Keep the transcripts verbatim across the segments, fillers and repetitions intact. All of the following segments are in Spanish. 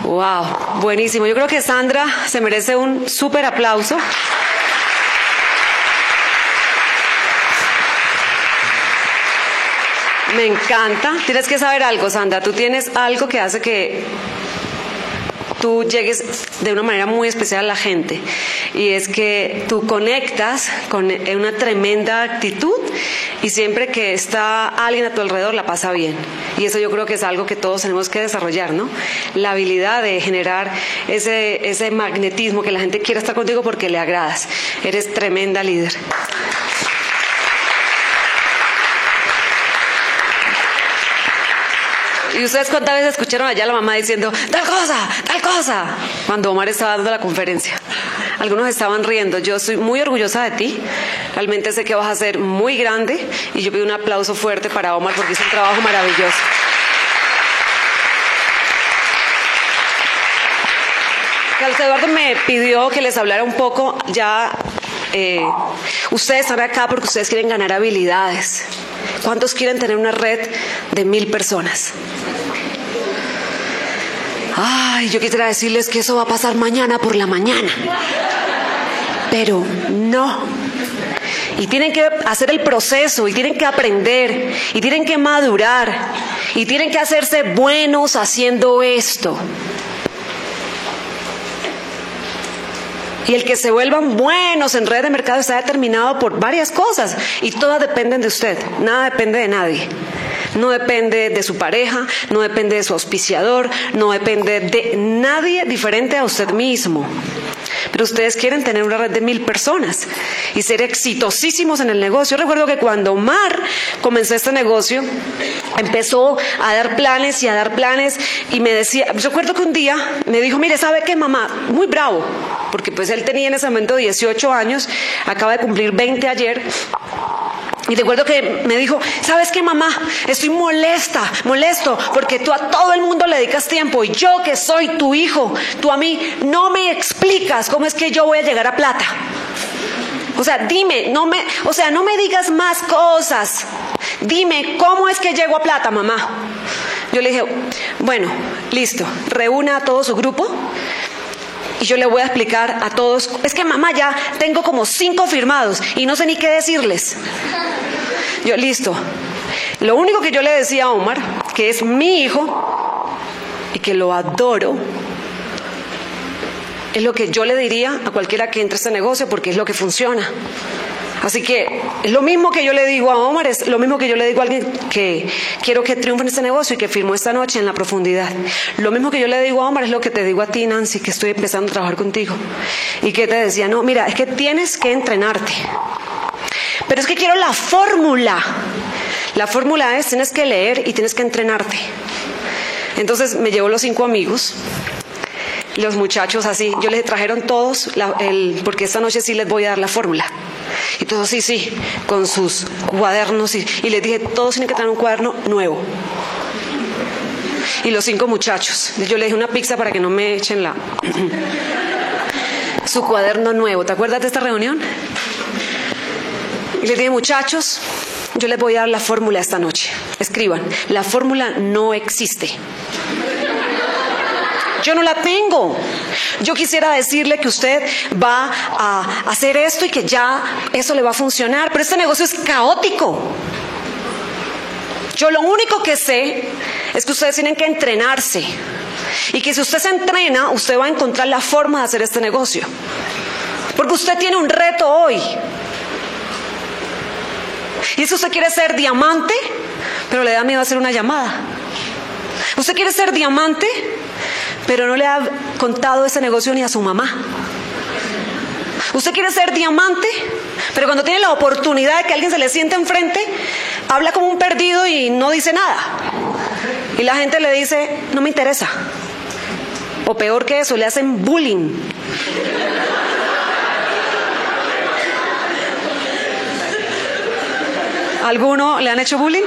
Wow, buenísimo. Yo creo que Sandra se merece un súper aplauso. Me encanta. Tienes que saber algo, Sandra. Tú tienes algo que hace que tú llegues de una manera muy especial a la gente, y es que tú conectas con una tremenda actitud, y siempre que está alguien a tu alrededor la pasa bien, y eso yo creo que es algo que todos tenemos que desarrollar, ¿no? La habilidad de generar ese, ese magnetismo, que la gente quiera estar contigo porque le agradas. Eres tremenda líder. ¿Y ustedes cuántas veces escucharon allá a la mamá diciendo tal cosa, tal cosa? Cuando Omar estaba dando la conferencia. Algunos estaban riendo. Yo estoy muy orgullosa de ti. Realmente sé que vas a ser muy grande, y yo pido un aplauso fuerte para Omar porque hizo un trabajo maravilloso. Carlos Eduardo me pidió que les hablara un poco ya. Eh, ustedes están acá porque ustedes quieren ganar habilidades. ¿Cuántos quieren tener una red de mil personas? Ay, yo quisiera decirles que eso va a pasar mañana por la mañana. Pero no. Y tienen que hacer el proceso, y tienen que aprender, y tienen que madurar, y tienen que hacerse buenos haciendo esto. Y el que se vuelvan buenos en red de mercado está determinado por varias cosas, y todas dependen de usted. Nada depende de nadie. No depende de su pareja, no depende de su auspiciador, no depende de nadie diferente a usted mismo. Pero ustedes quieren tener una red de mil personas y ser exitosísimos en el negocio. Yo recuerdo que cuando Omar comenzó este negocio, empezó a dar planes y a dar planes, y me decía, yo recuerdo que un día me dijo, mire, ¿sabe qué, mamá? Muy bravo, porque pues él tenía en ese momento dieciocho años, acaba de cumplir veinte ayer. Y recuerdo que me dijo, ¿sabes qué, mamá? Estoy molesta, molesto, porque tú a todo el mundo le dedicas tiempo, y yo que soy tu hijo, tú a mí no me explicas cómo es que yo voy a llegar a plata. O sea, dime, no me, o sea, no me digas más cosas. Dime, ¿cómo es que llego a plata, mamá? Yo le dije, bueno, listo, reúna a todo su grupo, y yo le voy a explicar a todos. Es que, mamá, ya tengo como cinco firmados y no sé ni qué decirles. Yo, listo. Lo único que yo le decía a Omar, que es mi hijo y que lo adoro, es lo que yo le diría a cualquiera que entre a este negocio, porque es lo que funciona. Así que es lo mismo que yo le digo a Omar, es lo mismo que yo le digo a alguien que quiero que triunfe en este negocio y que firmó esta noche en la profundidad. Lo mismo que yo le digo a Omar es lo que te digo a ti, Nancy, que estoy empezando a trabajar contigo. Y que te decía, no, mira, es que tienes que entrenarte. Pero es que quiero la fórmula. La fórmula es, tienes que leer y tienes que entrenarte. Entonces me llevo los cinco amigos, los muchachos así, yo les trajeron todos, la, el, porque esta noche sí les voy a dar la fórmula. Y todos sí, sí, con sus cuadernos, y, y les dije, todos tienen que tener un cuaderno nuevo. Y los cinco muchachos, yo les dije una pizza para que no me echen la... su cuaderno nuevo. ¿Te acuerdas de esta reunión? Y les dije, muchachos, yo les voy a dar la fórmula esta noche. Escriban, la fórmula no existe. Yo no la tengo. Yo quisiera decirle que usted va a hacer esto y que ya eso le va a funcionar, pero este negocio es caótico. Yo lo único que sé es que ustedes tienen que entrenarse, y que si usted se entrena, usted va a encontrar la forma de hacer este negocio, porque usted tiene un reto hoy. Y si usted quiere ser diamante, pero le da miedo hacer una llamada. Usted quiere ser diamante, pero no le ha contado ese negocio ni a su mamá. Usted quiere ser diamante, pero cuando tiene la oportunidad de que alguien se le siente enfrente, habla como un perdido y no dice nada. Y la gente le dice, no me interesa. O peor que eso, le hacen bullying. ¿Alguno le han hecho bullying?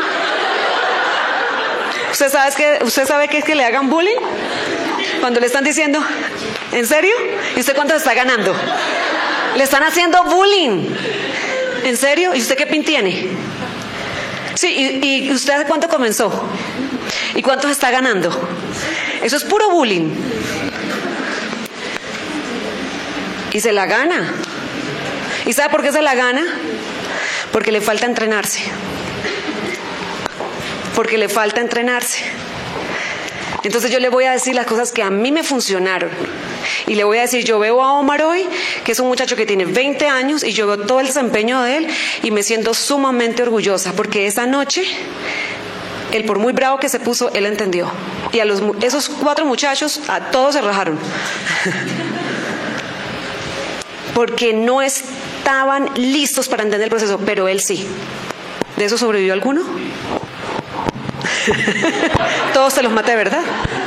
¿Usted sabe que, usted sabe qué es que le hagan bullying? Cuando le están diciendo, ¿en serio? ¿Y usted cuánto está ganando? Le están haciendo bullying. ¿En serio? ¿Y usted qué pin tiene? Sí, ¿y, y usted hace cuánto comenzó? ¿Y cuánto está ganando? Eso es puro bullying. Y se la gana. ¿Y sabe por qué se la gana? Porque le falta entrenarse. Porque le falta entrenarse. Entonces yo le voy a decir las cosas que a mí me funcionaron. Y le voy a decir, yo veo a Omar hoy, que es un muchacho que tiene veinte años, y yo veo todo el desempeño de él, y me siento sumamente orgullosa, porque esa noche, él por muy bravo que se puso, él entendió. Y a los, esos cuatro muchachos, a todos se rajaron. Porque no estaban listos para entender el proceso, pero él sí. ¿De eso sobrevivió alguno? Todos se los maté, ¿verdad?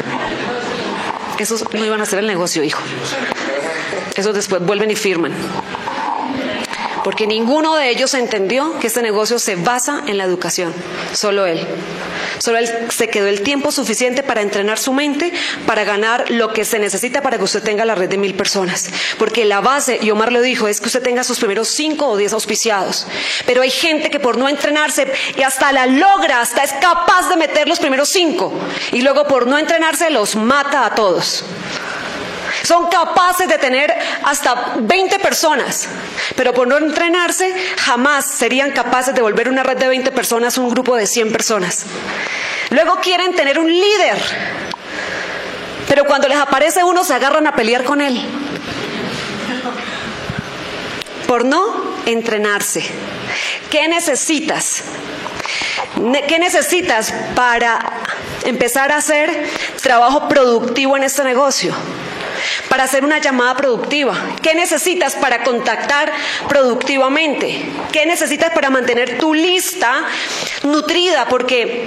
Esos no iban a hacer el negocio, hijo. Esos después vuelven y firman. Porque ninguno de ellos entendió que este negocio se basa en la educación. Solo él. Solo él se quedó el tiempo suficiente para entrenar su mente, para ganar lo que se necesita para que usted tenga la red de mil personas. Porque la base, y Omar lo dijo, es que usted tenga sus primeros cinco o diez auspiciados. Pero hay gente que por no entrenarse, y hasta la logra, hasta es capaz de meter los primeros cinco. Y luego por no entrenarse los mata a todos. Son capaces de tener hasta veinte personas, pero por no entrenarse jamás serían capaces de volver una red de veinte personas un grupo de cien personas. Luego quieren tener un líder, pero cuando les aparece uno se agarran a pelear con él. Por no entrenarse. ¿Qué necesitas? ¿Qué necesitas para empezar a hacer trabajo productivo en este negocio? Para hacer una llamada productiva. ¿Qué necesitas para contactar productivamente? ¿Qué necesitas para mantener tu lista nutrida? Porque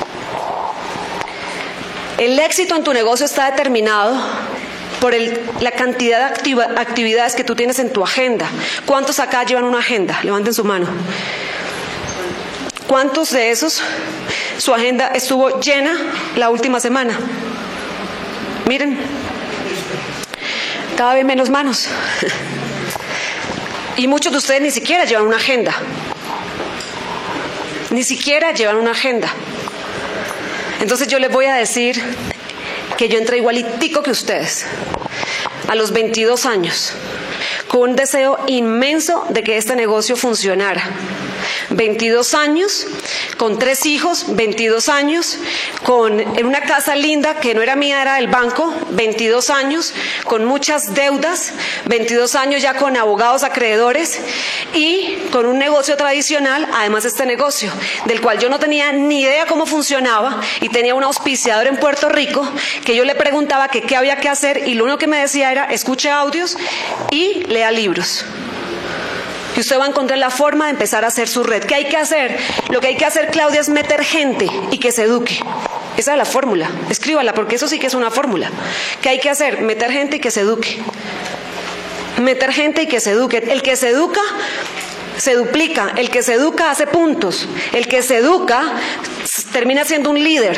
el éxito en tu negocio está determinado por el, la cantidad de activa, actividades que tú tienes en tu agenda. ¿Cuántos acá llevan una agenda? Levanten su mano. ¿Cuántos de esos su agenda estuvo llena la última semana? Miren. Cada vez menos manos. Y muchos de ustedes ni siquiera llevan una agenda. Ni siquiera llevan una agenda. Entonces yo les voy a decir que yo entré igualitico que ustedes. A los veintidós años. Con un deseo inmenso de que este negocio funcionara. veintidós años, con tres hijos, veintidós años, con, en una casa linda que no era mía, era del banco, veintidós años, con muchas deudas, veintidós años ya con abogados acreedores y con un negocio tradicional, además este negocio, del cual yo no tenía ni idea cómo funcionaba y tenía un auspiciador en Puerto Rico que yo le preguntaba que qué había que hacer y lo único que me decía era escuche audios y lea libros. Y usted va a encontrar la forma de empezar a hacer su red. ¿Qué hay que hacer? Lo que hay que hacer, Claudia, es meter gente y que se eduque. Esa es la fórmula. Escríbala, porque eso sí que es una fórmula. ¿Qué hay que hacer? Meter gente y que se eduque. Meter gente y que se eduque. El que se educa, se duplica. El que se educa hace puntos. El que se educa termina siendo un líder.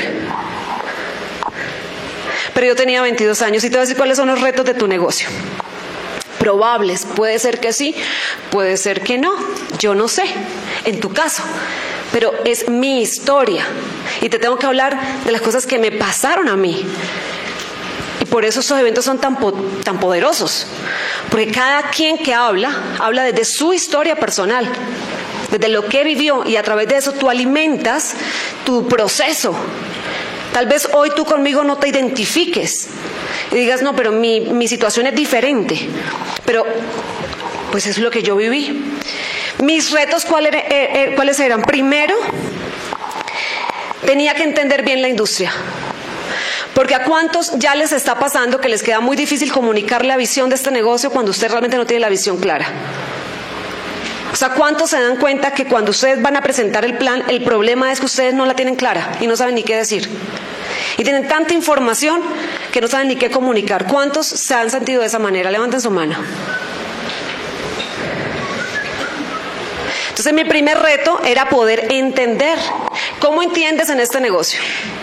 Pero yo tenía veintidós años y te voy a decir cuáles son los retos de tu negocio. Probables, puede ser que sí, puede ser que no, yo no sé, en tu caso, pero es mi historia y te tengo que hablar de las cosas que me pasaron a mí y por eso estos eventos son tan, po tan poderosos, porque cada quien que habla, habla desde su historia personal, desde lo que vivió y a través de eso tú alimentas tu proceso. Tal vez hoy tú conmigo no te identifiques y digas, no, pero mi, mi situación es diferente. Pero, pues es lo que yo viví. Mis retos, ¿cuáles, eh, eh, ¿cuáles eran? Primero, tenía que entender bien la industria. Porque a cuántos ya les está pasando que les queda muy difícil comunicar la visión de este negocio cuando usted realmente no tiene la visión clara. O sea, ¿cuántos se dan cuenta que cuando ustedes van a presentar el plan, el problema es que ustedes no la tienen clara y no saben ni qué decir? Y tienen tanta información que no saben ni qué comunicar. ¿Cuántos se han sentido de esa manera? Levanten su mano. Entonces mi primer reto era poder entender. ¿Cómo entiendes en este negocio?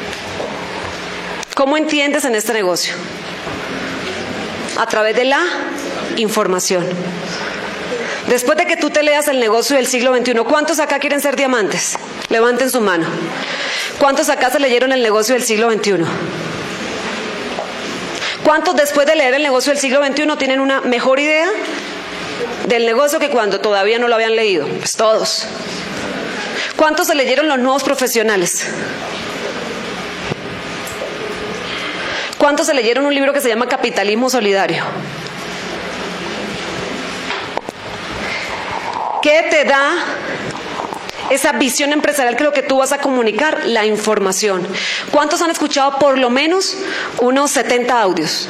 ¿Cómo entiendes en este negocio? A través de la información. Después de que tú te leas el negocio del siglo veintiuno, ¿cuántos acá quieren ser diamantes? Levanten su mano. ¿Cuántos acá se leyeron el negocio del siglo veintiuno? ¿Cuántos después de leer El negocio del siglo veintiuno tienen una mejor idea del negocio que cuando todavía no lo habían leído? Pues todos. ¿Cuántos se leyeron Los nuevos profesionales? ¿Cuántos se leyeron un libro que se llama Capitalismo Solidario? ¿Qué te da esa visión empresarial que es lo que tú vas a comunicar? La información. ¿Cuántos han escuchado por lo menos unos setenta audios?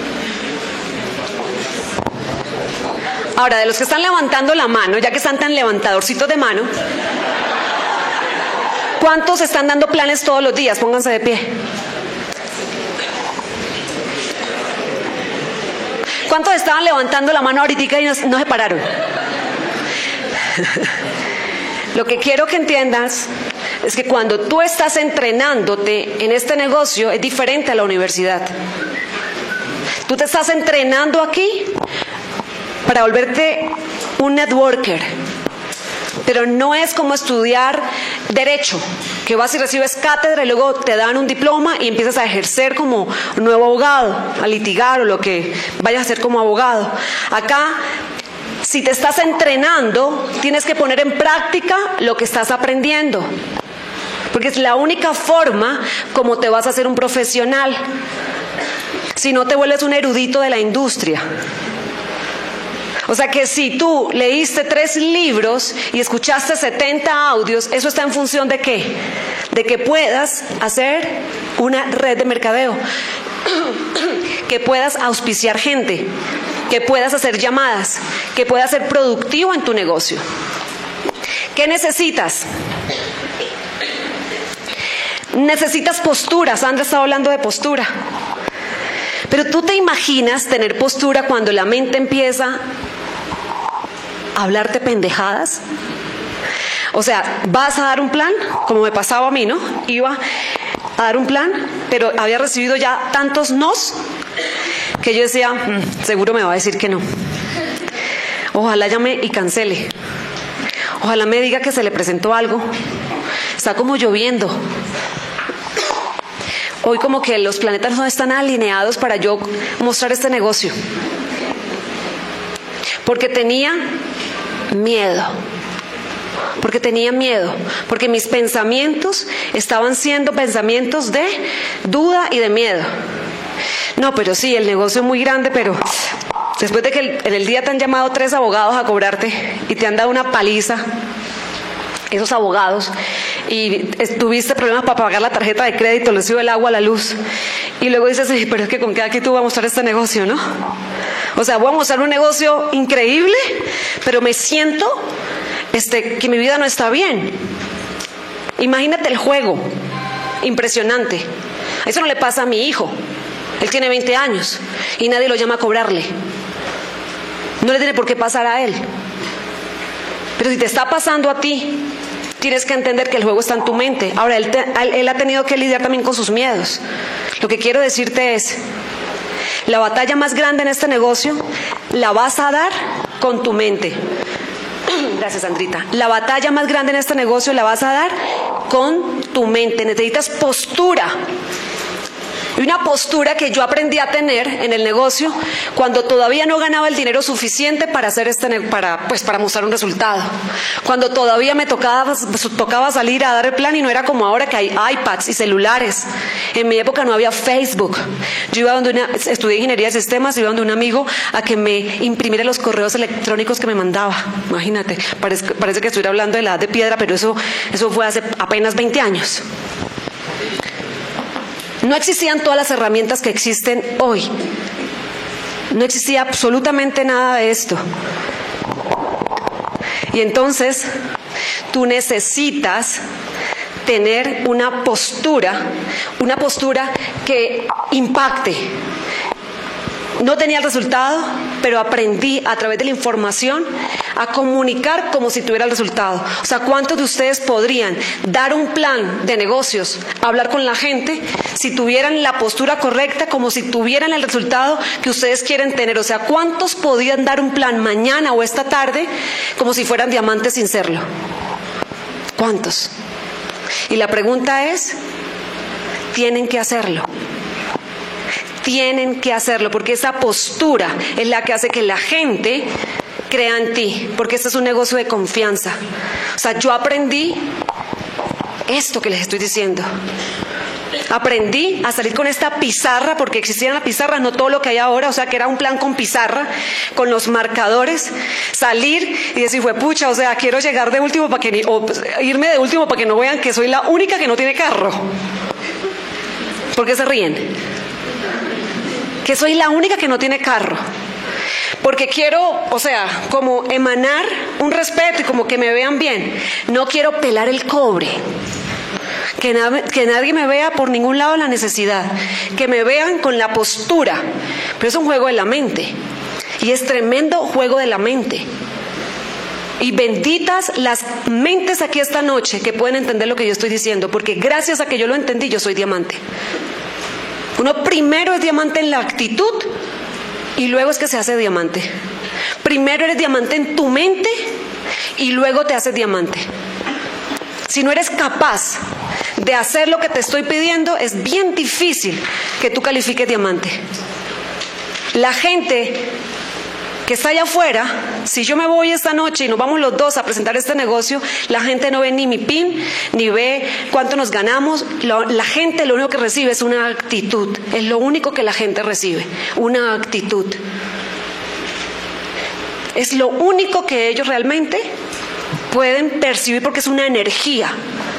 Ahora, de los que están levantando la mano, ya que están tan levantadorcitos de mano, ¿cuántos están dando planes todos los días? Pónganse de pie. ¿Cuántos estaban levantando la mano ahorita y no, no se pararon? Lo que quiero que entiendas es que cuando tú estás entrenándote en este negocio es diferente a la universidad. Tú te estás entrenando aquí para volverte un networker, pero no es como estudiar derecho, que vas y recibes cátedra y luego te dan un diploma y empiezas a ejercer como nuevo abogado, a litigar o lo que vayas a hacer como abogado. Acá, si te estás entrenando, tienes que poner en práctica lo que estás aprendiendo, porque es la única forma como te vas a hacer un profesional. Si no, te vuelves un erudito de la industria. O sea que si tú leíste tres libros y escuchaste setenta audios, ¿eso está en función de qué? De que puedas hacer una red de mercadeo, que puedas auspiciar gente, que puedas hacer llamadas, que puedas ser productivo en tu negocio. ¿Qué necesitas? Necesitas postura. Sandra estaba hablando de postura. Pero tú te imaginas tener postura cuando la mente empieza a hablarte pendejadas. O sea, vas a dar un plan, como me pasaba a mí, ¿no? Iba a dar un plan, pero había recibido ya tantos nos que yo decía, mmm, seguro me va a decir que no. Ojalá llame y cancele. Ojalá me diga que se le presentó algo. Está como lloviendo. Hoy como que los planetas no están alineados para yo mostrar este negocio. Porque tenía miedo. Porque tenía miedo. Porque mis pensamientos estaban siendo pensamientos de duda y de miedo. No, pero sí, el negocio es muy grande, pero después de que el, en el día te han llamado tres abogados a cobrarte y te han dado una paliza, esos abogados, y tuviste problemas para pagar la tarjeta de crédito, les subió el agua, la luz, y luego dices, sí, pero es que con qué aquí tú vas a mostrar este negocio, ¿no? O sea, voy a mostrar un negocio increíble, pero me siento este, que mi vida no está bien. Imagínate el juego, impresionante. Eso no le pasa a mi hijo. Él tiene veinte años y nadie lo llama a cobrarle. No le tiene por qué pasar a él. Pero si te está pasando a ti, tienes que entender que el juego está en tu mente. Ahora, él, te, él ha tenido que lidiar también con sus miedos. Lo que quiero decirte es, la batalla más grande en este negocio la vas a dar con tu mente. Gracias, Sandrita. La batalla más grande en este negocio la vas a dar con tu mente. Necesitas postura. Y una postura que yo aprendí a tener en el negocio cuando todavía no ganaba el dinero suficiente para hacer este para pues para mostrar un resultado. Cuando todavía me tocaba tocaba salir a dar el plan y no era como ahora que hay iPads y celulares. En mi época no había Facebook. Yo iba donde una estudié ingeniería de sistemas, iba donde un amigo a que me imprimiera los correos electrónicos que me mandaba. Imagínate, parece, parece que estuviera hablando de la edad de piedra, pero eso eso fue hace apenas veinte años. No existían todas las herramientas que existen hoy. No existía absolutamente nada de esto. Y entonces, tú necesitas tener una postura, una postura que impacte. No tenía el resultado, pero aprendí a través de la información a comunicar como si tuviera el resultado. O sea, ¿cuántos de ustedes podrían dar un plan de negocios, hablar con la gente, si tuvieran la postura correcta, como si tuvieran el resultado que ustedes quieren tener? O sea, ¿cuántos podrían dar un plan mañana o esta tarde como si fueran diamantes sin serlo? ¿Cuántos? Y la pregunta es, tienen que hacerlo. Tienen que hacerlo porque esa postura es la que hace que la gente crea en ti, porque este es un negocio de confianza. O sea, yo aprendí esto que les estoy diciendo. Aprendí a salir con esta pizarra, porque existía la pizarra, no todo lo que hay ahora, o sea que era un plan con pizarra, con los marcadores, salir y decir, fue pucha, o sea, quiero llegar de último para que, o irme de último para que no vean que soy la única que no tiene carro. ¿Por qué se ríen? Que soy la única que no tiene carro. Porque quiero, o sea, como emanar un respeto y como que me vean bien. No quiero pelar el cobre. Que, na- que nadie me vea por ningún lado la necesidad. Que me vean con la postura. Pero es un juego de la mente. Y es tremendo juego de la mente. Y benditas las mentes aquí esta noche que pueden entender lo que yo estoy diciendo. Porque gracias a que yo lo entendí, yo soy diamante. Uno primero es diamante en la actitud y luego es que se hace diamante. Primero eres diamante en tu mente y luego te haces diamante. Si no eres capaz de hacer lo que te estoy pidiendo, es bien difícil que tú califiques diamante. La gente que está allá afuera, si yo me voy esta noche y nos vamos los dos a presentar este negocio, la gente no ve ni mi pin, ni ve cuánto nos ganamos. La, la gente lo único que recibe es una actitud. Es lo único que la gente recibe, una actitud. Es lo único que ellos realmente pueden percibir porque es una energía.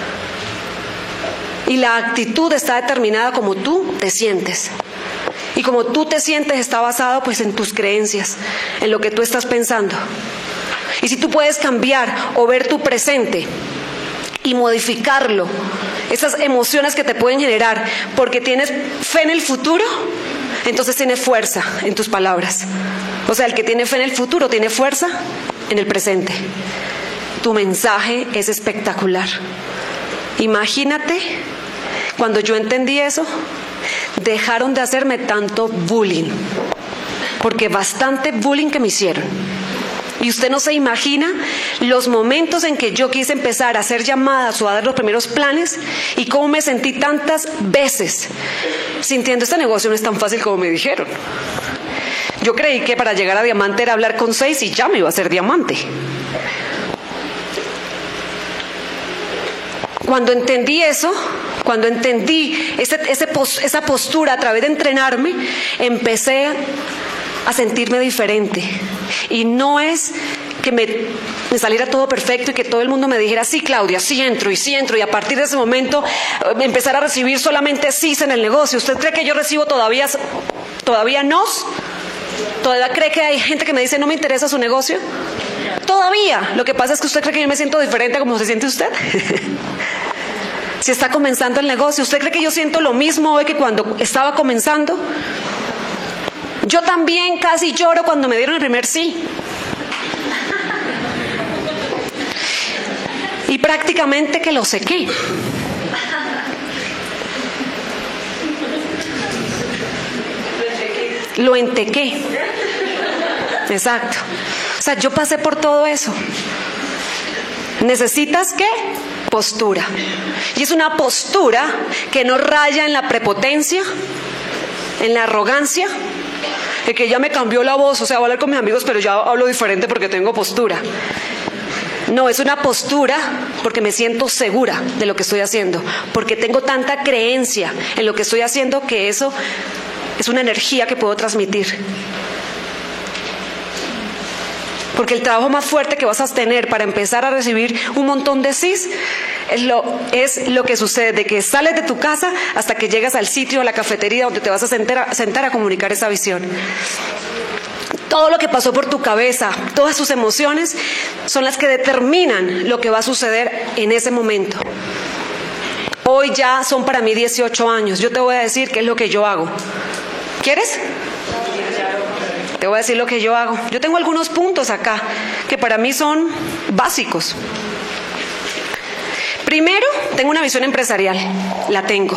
Y la actitud está determinada como tú te sientes. Y como tú te sientes está basado pues en tus creencias, en lo que tú estás pensando. Y si tú puedes cambiar o ver tu presente y modificarlo, esas emociones que te pueden generar porque tienes fe en el futuro, entonces tienes fuerza en tus palabras. O sea, el que tiene fe en el futuro tiene fuerza en el presente. Tu mensaje es espectacular. Imagínate, cuando yo entendí eso, dejaron de hacerme tanto bullying, porque bastante bullying que me hicieron. Y usted no se imagina los momentos en que yo quise empezar a hacer llamadas o a dar los primeros planes y cómo me sentí tantas veces sintiendo este negocio no es tan fácil como me dijeron. Yo creí que para llegar a diamante era hablar con seis y ya me iba a hacer diamante. Cuando entendí eso, cuando entendí ese, ese pos, esa postura a través de entrenarme, empecé a sentirme diferente. Y no es que me, me saliera todo perfecto y que todo el mundo me dijera, sí, Claudia, sí entro y sí entro. Y a partir de ese momento empezar a recibir solamente sís en el negocio. ¿Usted cree que yo recibo todavía, todavía nos? ¿Todavía cree que hay gente que me dice, no me interesa su negocio? Todavía. Lo que pasa es que usted cree que yo me siento diferente a como se siente usted. Si está comenzando el negocio, ¿usted cree que yo siento lo mismo hoy que cuando estaba comenzando? Yo también casi lloro cuando me dieron el primer sí. Y prácticamente que lo sequé. Lo entequé. Exacto. O sea, yo pasé por todo eso. ¿Necesitas qué? Postura. Y es una postura que no raya en la prepotencia, en la arrogancia, de que ya me cambió la voz, o sea, voy a hablar con mis amigos, pero ya hablo diferente porque tengo postura. No, es una postura porque me siento segura de lo que estoy haciendo, porque tengo tanta creencia en lo que estoy haciendo que eso es una energía que puedo transmitir. Porque el trabajo más fuerte que vas a tener para empezar a recibir un montón de sís es lo, es lo que sucede de que sales de tu casa hasta que llegas al sitio, a la cafetería donde te vas a sentar, a sentar a comunicar esa visión. Todo lo que pasó por tu cabeza, todas sus emociones son las que determinan lo que va a suceder en ese momento. Hoy ya son para mí dieciocho años. Yo te voy a decir qué es lo que yo hago. ¿Quieres? Te voy a decir lo que yo hago. Yo tengo algunos puntos acá que para mí son básicos. Primero, tengo una visión empresarial. La tengo.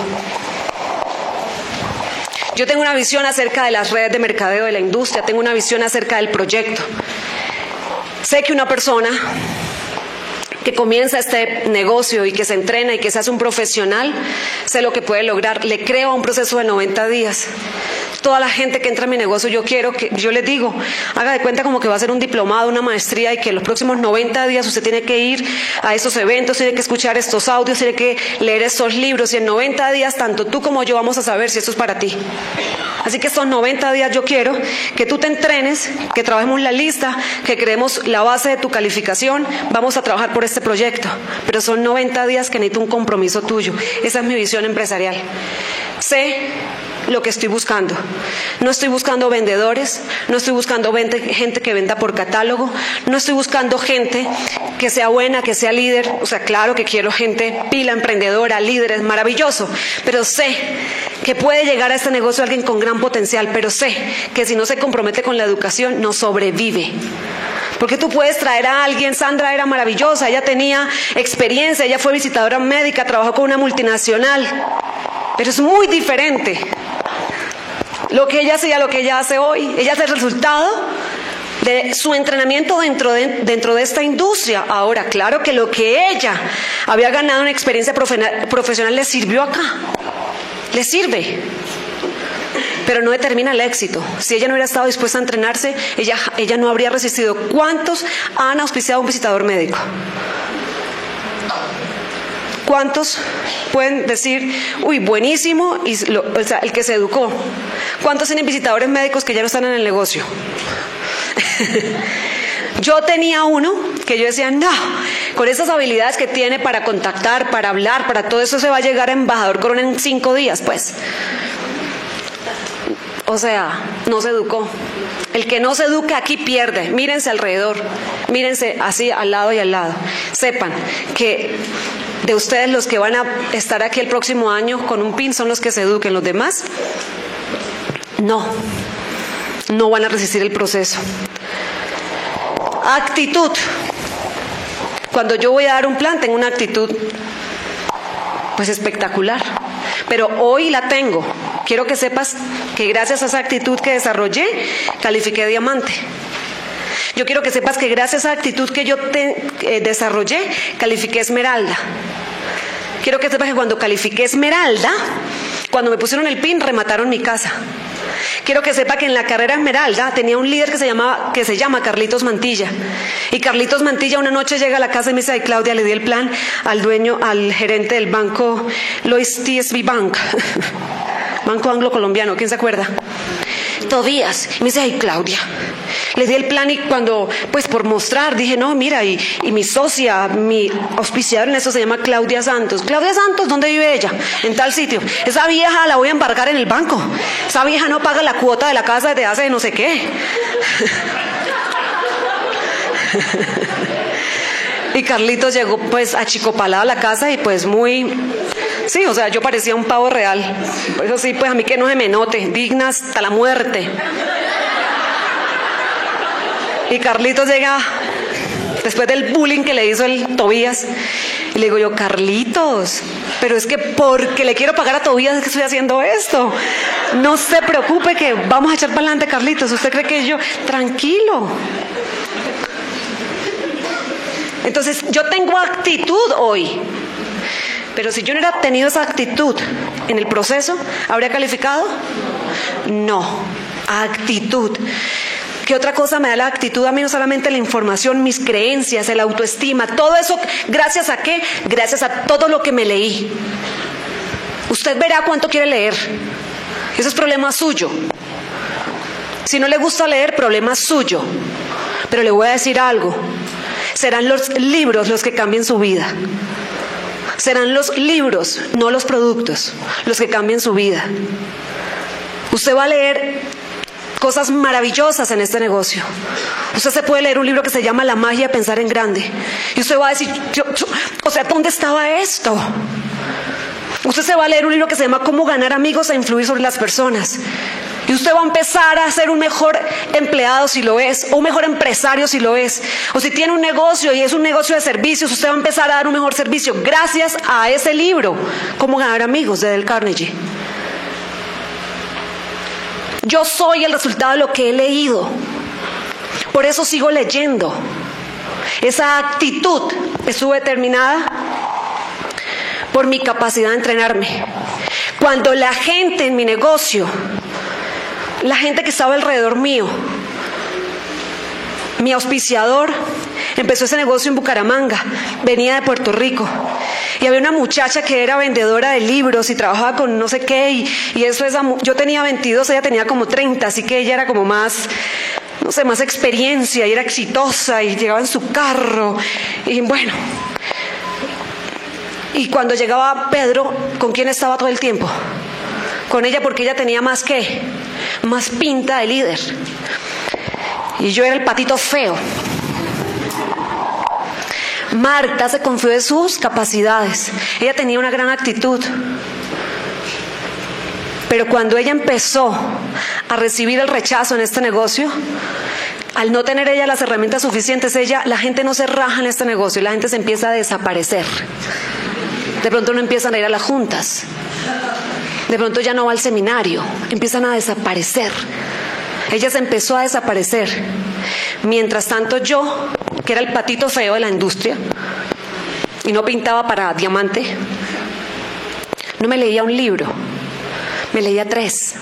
Yo tengo una visión acerca de las redes de mercadeo de la industria. Tengo una visión acerca del proyecto. Sé que una persona que comienza este negocio y que se entrena y que se hace un profesional, sé lo que puede lograr. Le creo a un proceso de noventa días. Toda la gente que entra en mi negocio, yo quiero que, yo les digo, haga de cuenta como que va a hacer un diplomado, una maestría, y que en los próximos noventa días usted tiene que ir a esos eventos, tiene que escuchar estos audios, tiene que leer estos libros, y en noventa días tanto tú como yo vamos a saber si esto es para ti. Así que estos noventa días yo quiero que tú te entrenes, que trabajemos la lista, que creemos la base de tu calificación, vamos a trabajar por este proyecto, pero son noventa días que necesito un compromiso tuyo. Esa es mi visión empresarial. Sé lo que estoy buscando. No estoy buscando vendedores, no estoy buscando gente que venda por catálogo, no estoy buscando gente que sea buena, que sea líder. O sea, claro que quiero gente pila, emprendedora, líderes, maravilloso, pero sé que puede llegar a este negocio alguien con gran potencial, pero sé que si no se compromete con la educación, no sobrevive. Porque tú puedes traer a alguien, Sandra era maravillosa, ella tenía experiencia, ella fue visitadora médica, trabajó con una multinacional, pero es muy diferente lo que ella hacía, lo que ella hace hoy. Ella es el resultado de su entrenamiento dentro de, dentro de esta industria. Ahora, claro que lo que ella había ganado en experiencia profesional le sirvió acá, le sirve, pero no determina el éxito. Si ella no hubiera estado dispuesta a entrenarse, ella, ella no habría resistido. ¿Cuántos han auspiciado a un visitador médico? ¿Cuántos pueden decir, uy, buenísimo, y lo, o sea, el que se educó? ¿Cuántos tienen visitadores médicos que ya no están en el negocio? Yo tenía uno que yo decía, no, con esas habilidades que tiene para contactar, para hablar, para todo eso, se va a llegar a embajador Corona en cinco días, pues. O sea, no se educó. El que no se educa aquí pierde. Mírense alrededor, mírense así al lado y al lado. Sepan que de ustedes los que van a estar aquí el próximo año con un pin son los que se eduquen. Los demás, no, no van a resistir el proceso. Actitud. Cuando yo voy a dar un plan, tengo una actitud pues espectacular, pero hoy la tengo. Quiero que sepas que gracias a esa actitud que desarrollé, califiqué diamante. Yo quiero que sepas que gracias a esa actitud que yo te, eh, desarrollé, califiqué esmeralda. Quiero que sepas que cuando califiqué esmeralda, cuando me pusieron el pin, remataron mi casa. Quiero que sepa que en la carrera esmeralda tenía un líder que se llamaba, que se llama Carlitos Mantilla. Y Carlitos Mantilla una noche llega a la casa y me dice, ay Claudia, le di el plan al dueño, al gerente del banco Lois T S B Bank. Banco Anglo Colombiano, ¿quién se acuerda? Tobías. Y me dice, ay Claudia, le di el plan, y cuando, pues por mostrar, dije, no, mira, y, y mi socia, mi auspiciadora en eso se llama Claudia Santos. Claudia Santos, ¿dónde vive ella? En tal sitio. Esa vieja la voy a embarcar en el banco. Esa vieja no paga la cuota de la casa desde hace no sé qué. Y Carlitos llegó pues achicopalado a la casa y pues muy... Sí, o sea, yo parecía un pavo real. Por eso sí, pues a mí que no se me note, digna hasta la muerte. Y Carlitos llega, después del bullying que le hizo el Tobías, y le digo yo, Carlitos, pero es que porque le quiero pagar a Tobías es que estoy haciendo esto. No se preocupe que vamos a echar para adelante, Carlitos. ¿Usted cree que yo? Tranquilo. Entonces, yo tengo actitud hoy. Pero si yo no hubiera tenido esa actitud en el proceso, ¿habría calificado? No. Actitud. ¿Qué otra cosa me da la actitud a mí? No solamente la información, mis creencias, el autoestima, todo eso, ¿gracias a qué? Gracias a todo lo que me leí. Usted verá cuánto quiere leer. Eso es problema suyo. Si no le gusta leer, problema suyo. Pero le voy a decir algo. Serán los libros los que cambien su vida. Serán los libros, no los productos, los que cambien su vida. Usted va a leer cosas maravillosas en este negocio. Usted se puede leer un libro que se llama La magia de pensar en grande. Y usted va a decir, yo, yo, o sea, ¿dónde estaba esto? Usted se va a leer un libro que se llama Cómo ganar amigos e influir sobre las personas. Y usted va a empezar a ser un mejor empleado si lo es, o un mejor empresario si lo es. O si tiene un negocio y es un negocio de servicios, usted va a empezar a dar un mejor servicio gracias a ese libro, Cómo ganar amigos, de Dale Carnegie. Yo soy el resultado de lo que he leído. Por eso sigo leyendo. Esa actitud estuvo determinada por mi capacidad de entrenarme. Cuando la gente en mi negocio la gente que estaba alrededor mío. Mi auspiciador empezó ese negocio en Bucaramanga, venía de Puerto Rico. Y había una muchacha que era vendedora de libros y trabajaba con no sé qué. Y, y eso esa, yo tenía veintidós, ella tenía como treinta, así que ella era como más, no sé, más experiencia y era exitosa y llegaba en su carro. Y bueno, y cuando llegaba Pedro, ¿con quién estaba todo el tiempo? Con ella, porque ella tenía más que, más pinta de líder. Y yo era el patito feo. Marta se confió de sus capacidades. Ella tenía una gran actitud. Pero cuando ella empezó a recibir el rechazo en este negocio, al no tener ella las herramientas suficientes, ella, la gente no se raja en este negocio, la gente se empieza a desaparecer. De pronto no empiezan a ir a las juntas. De pronto ya no va al seminario, empiezan a desaparecer. Ella se empezó a desaparecer. Mientras tanto yo, que era el patito feo de la industria y no pintaba para diamante, no me leía un libro, me leía tres.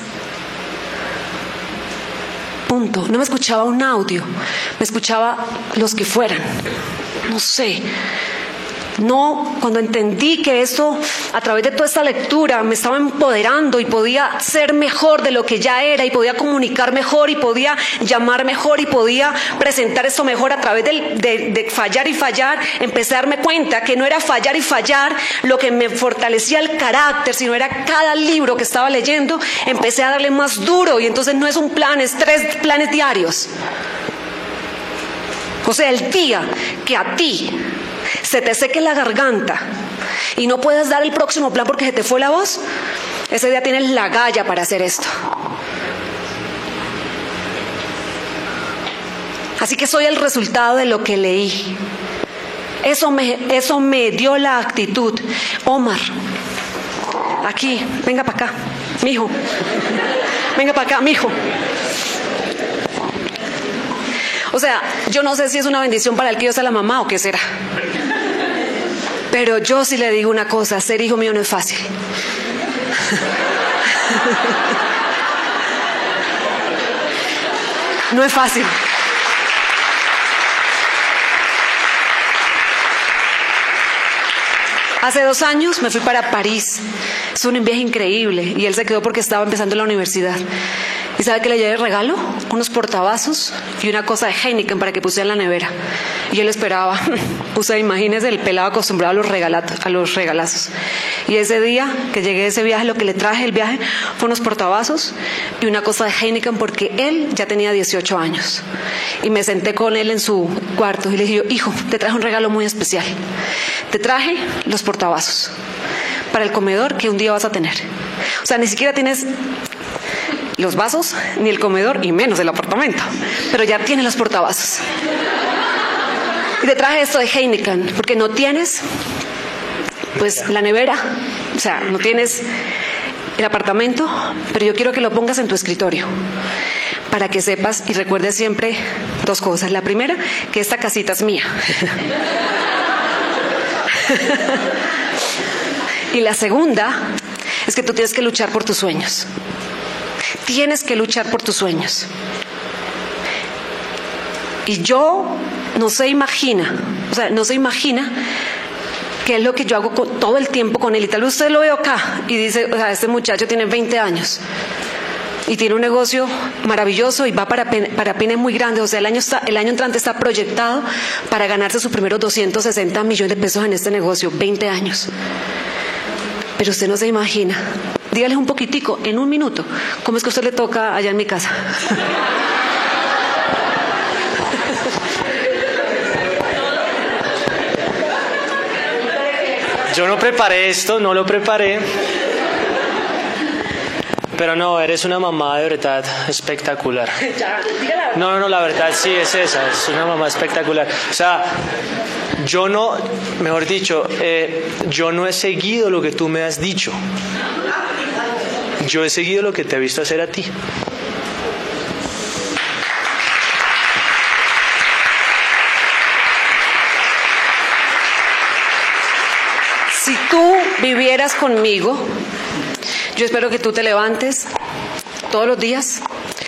Punto. No me escuchaba un audio, me escuchaba los que fueran. No sé. No, cuando entendí que esto, a través de toda esta lectura, me estaba empoderando y podía ser mejor de lo que ya era y podía comunicar mejor y podía llamar mejor y podía presentar esto mejor a través de, de, de fallar y fallar, empecé a darme cuenta que no era fallar y fallar lo que me fortalecía el carácter, sino era cada libro que estaba leyendo, empecé a darle más duro y entonces no es un plan, es tres planes diarios. O sea, el día que a ti se te seque la garganta y no puedes dar el próximo plan porque se te fue la voz, ese día tienes la galla para hacer esto. Así que soy el resultado de lo que leí. Eso me, eso me dio la actitud. Omar, aquí, venga para acá, mijo. Venga para acá, mijo. O sea, yo no sé si es una bendición para el que yo sea la mamá o qué será. Pero yo sí le digo una cosa, ser hijo mío no es fácil. No es fácil. Hace dos años me fui para París. Es un viaje increíble y él se quedó porque estaba empezando la universidad. ¿Y sabe qué le llevé de regalo? Unos portavasos y una cosa de Heineken para que pusiera en la nevera. Y él esperaba. O sea, imagínese, el pelado acostumbrado a los, regalatos, a los regalazos. Y ese día que llegué de ese viaje, lo que le traje el viaje fue unos portavasos y una cosa de Heineken porque él ya tenía dieciocho años. Y me senté con él en su cuarto y le dije, hijo, te traje un regalo muy especial. Te traje los portavasos para el comedor que un día vas a tener. O sea, ni siquiera tienes los vasos, ni el comedor, y menos el apartamento. Pero ya tienes los portavasos. Y te traje esto de Heineken, porque no tienes, pues, la nevera. O sea, no tienes el apartamento, pero yo quiero que lo pongas en tu escritorio. Para que sepas y recuerdes siempre dos cosas. La primera, que esta casita es mía. Y la segunda, es que tú tienes que luchar por tus sueños. Tienes que luchar por tus sueños. Y yo no se imagina, o sea, no se imagina qué es lo que yo hago con, todo el tiempo con él. Y tal vez usted lo ve acá y dice, o sea, este muchacho tiene veinte años y tiene un negocio maravilloso y va para, para pines muy grandes. O sea, el año, está, el año entrante está proyectado para ganarse sus primeros doscientos sesenta millones de pesos en este negocio, veinte años. Pero usted no se imagina. Dígales un poquitico, en un minuto, ¿cómo es que a usted le toca allá en mi casa? Yo no preparé esto, no lo preparé. Pero no, eres una mamá de verdad espectacular. No, no, no, la verdad sí es esa, es una mamá espectacular. O sea, yo no, mejor dicho, eh, yo no he seguido lo que tú me has dicho. Yo he seguido lo que te he visto hacer a ti. Si tú vivieras conmigo, yo espero que tú te levantes todos los días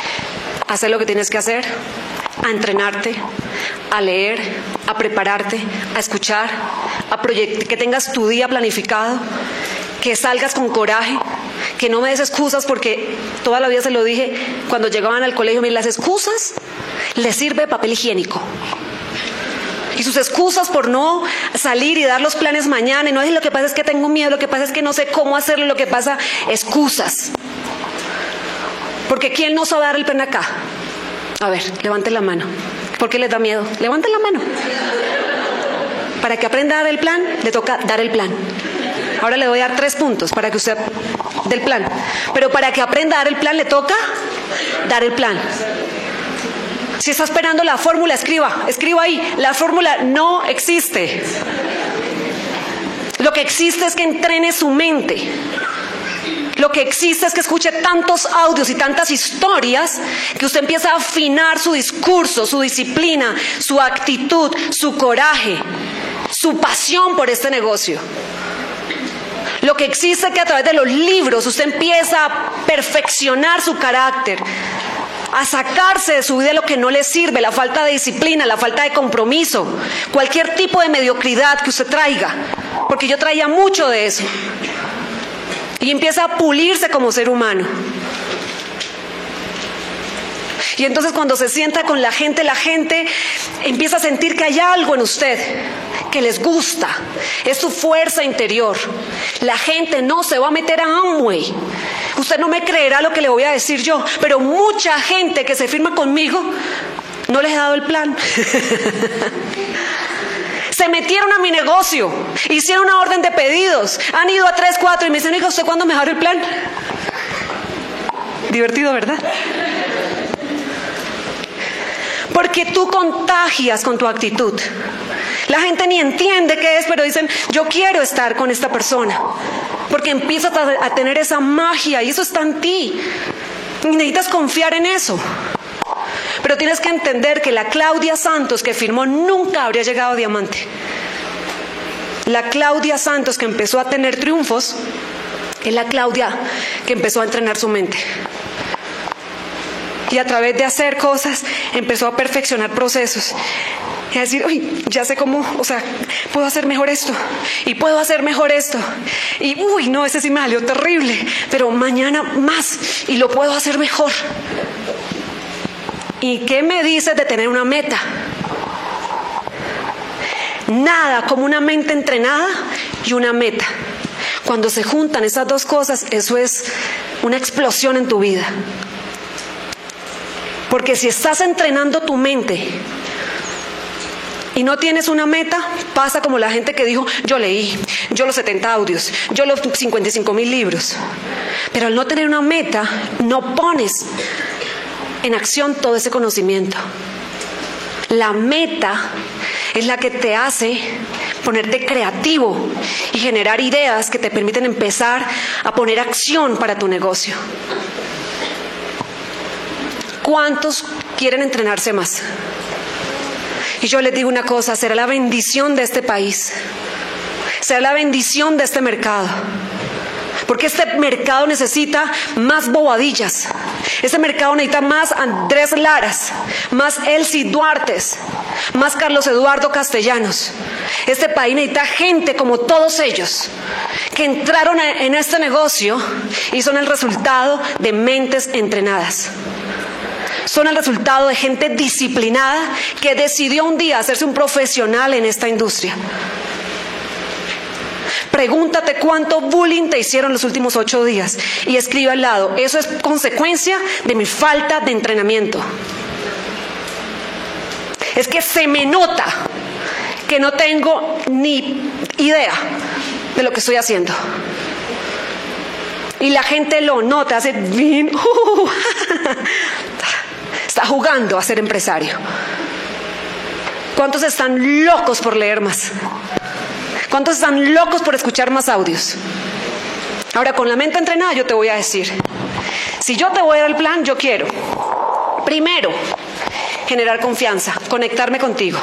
a hacer lo que tienes que hacer, a entrenarte, a leer, a prepararte, a escuchar, a proyect- que tengas tu día planificado, que salgas con coraje, que no me des excusas, porque toda la vida se lo dije cuando llegaban al colegio, mire, las excusas les sirve papel higiénico. Y sus excusas por no salir y dar los planes mañana, y no es lo que pasa es que tengo miedo, lo que pasa es que no sé cómo hacerlo, lo que pasa, excusas. Porque ¿quién no sabe dar el plan acá? A ver, levanten la mano. ¿Por qué les da miedo? Levanten la mano. Para que aprenda a dar el plan, le toca dar el plan. Ahora le voy a dar tres puntos para que usted dé el plan. Pero para que aprenda a dar el plan, le toca dar el plan. Si está esperando la fórmula, escriba, escriba ahí. La fórmula no existe. Lo que existe es que entrene su mente. Lo que existe es que escuche tantos audios y tantas historias que usted empieza a afinar su discurso, su disciplina, su actitud, su coraje, su pasión por este negocio. Lo que existe es que a través de los libros usted empieza a perfeccionar su carácter, a sacarse de su vida lo que no le sirve, la falta de disciplina, la falta de compromiso, cualquier tipo de mediocridad que usted traiga, porque yo traía mucho de eso. Y empieza a pulirse como ser humano. Y entonces cuando se sienta con la gente, la gente empieza a sentir que hay algo en usted que les gusta. Es su fuerza interior. La gente no se va a meter a Amway. Usted no me creerá lo que le voy a decir yo, pero mucha gente que se firma conmigo, no les he dado el plan. Se metieron a mi negocio, hicieron una orden de pedidos, han ido a tres, cuatro y me dicen, oiga, ¿usted cuándo me va a dar el plan? Divertido, ¿verdad? Porque tú contagias con tu actitud. La gente ni entiende qué es, pero dicen, yo quiero estar con esta persona. Porque empiezas a tener esa magia y eso está en ti. Y necesitas confiar en eso. Pero tienes que entender que la Claudia Santos que firmó nunca habría llegado a diamante. La Claudia Santos que empezó a tener triunfos es la Claudia que empezó a entrenar su mente. Y a través de hacer cosas empezó a perfeccionar procesos. Y a decir, uy, ya sé cómo, o sea, puedo hacer mejor esto. Y puedo hacer mejor esto. Y, uy, no, ese sí me salió terrible. Pero mañana más y lo puedo hacer mejor. ¿Y qué me dices de tener una meta? Nada como una mente entrenada y una meta. Cuando se juntan esas dos cosas, eso es una explosión en tu vida. Porque si estás entrenando tu mente y no tienes una meta, pasa como la gente que dijo, yo leí, yo los setenta audios, yo los cincuenta y cinco mil libros. Pero al no tener una meta, no pones en acción todo ese conocimiento. La meta es la que te hace ponerte creativo y generar ideas que te permiten empezar a poner acción para tu negocio. ¿Cuántos quieren entrenarse más? Y yo les digo una cosa, será la bendición de este país, será la bendición de este mercado. Porque este mercado necesita más bobadillas. Este mercado necesita más Andrés Laras, más Elsie Duartes, más Carlos Eduardo Castellanos. Este país necesita gente como todos ellos, que entraron en este negocio y son el resultado de mentes entrenadas. Son el resultado de gente disciplinada que decidió un día hacerse un profesional en esta industria. Pregúntate cuánto bullying te hicieron los últimos ocho días y escribe al lado, eso es consecuencia de mi falta de entrenamiento. Es que se me nota que no tengo ni idea de lo que estoy haciendo. Y la gente lo nota, hace bien, uh, está jugando a ser empresario. ¿Cuántos están locos por leer más? ¿Cuántos están locos por escuchar más audios? Ahora, con la mente entrenada yo te voy a decir, si yo te voy a dar el plan, yo quiero, primero, generar confianza, conectarme contigo.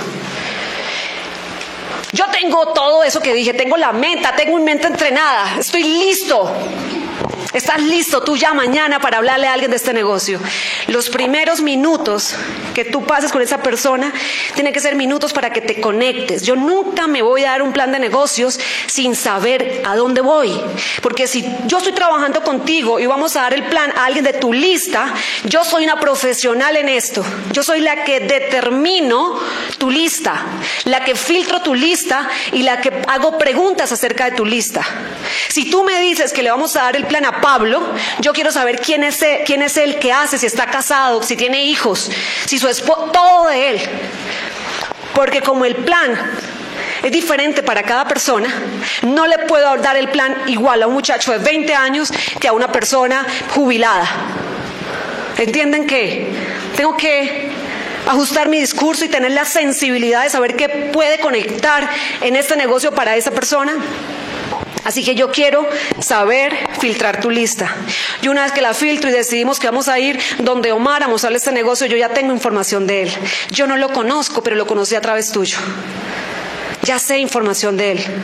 Yo tengo todo eso que dije, tengo la meta, tengo una mente entrenada, estoy listo. ¿Estás listo tú ya mañana para hablarle a alguien de este negocio? Los primeros minutos que tú pases con esa persona tienen que ser minutos para que te conectes. Yo nunca me voy a dar un plan de negocios sin saber a dónde voy. Porque si yo estoy trabajando contigo y vamos a dar el plan a alguien de tu lista, yo soy una profesional en esto. Yo soy la que determino tu lista, la que filtro tu lista y la que hago preguntas acerca de tu lista. Si tú me dices que le vamos a dar el plan a Pablo, yo quiero saber quién es él, quién es él, qué hace, si está casado, si tiene hijos, si su esposo, todo de él. Porque como el plan es diferente para cada persona, no le puedo dar el plan igual a un muchacho de veinte años que a una persona jubilada. ¿Entienden qué? Tengo que ajustar mi discurso y tener la sensibilidad de saber qué puede conectar en este negocio para esa persona. Así que yo quiero saber filtrar tu lista. Y una vez que la filtro y decidimos que vamos a ir donde Omar a mostrarle este negocio, yo ya tengo información de él. Yo no lo conozco, pero lo conocí a través tuyo. Ya sé información de él.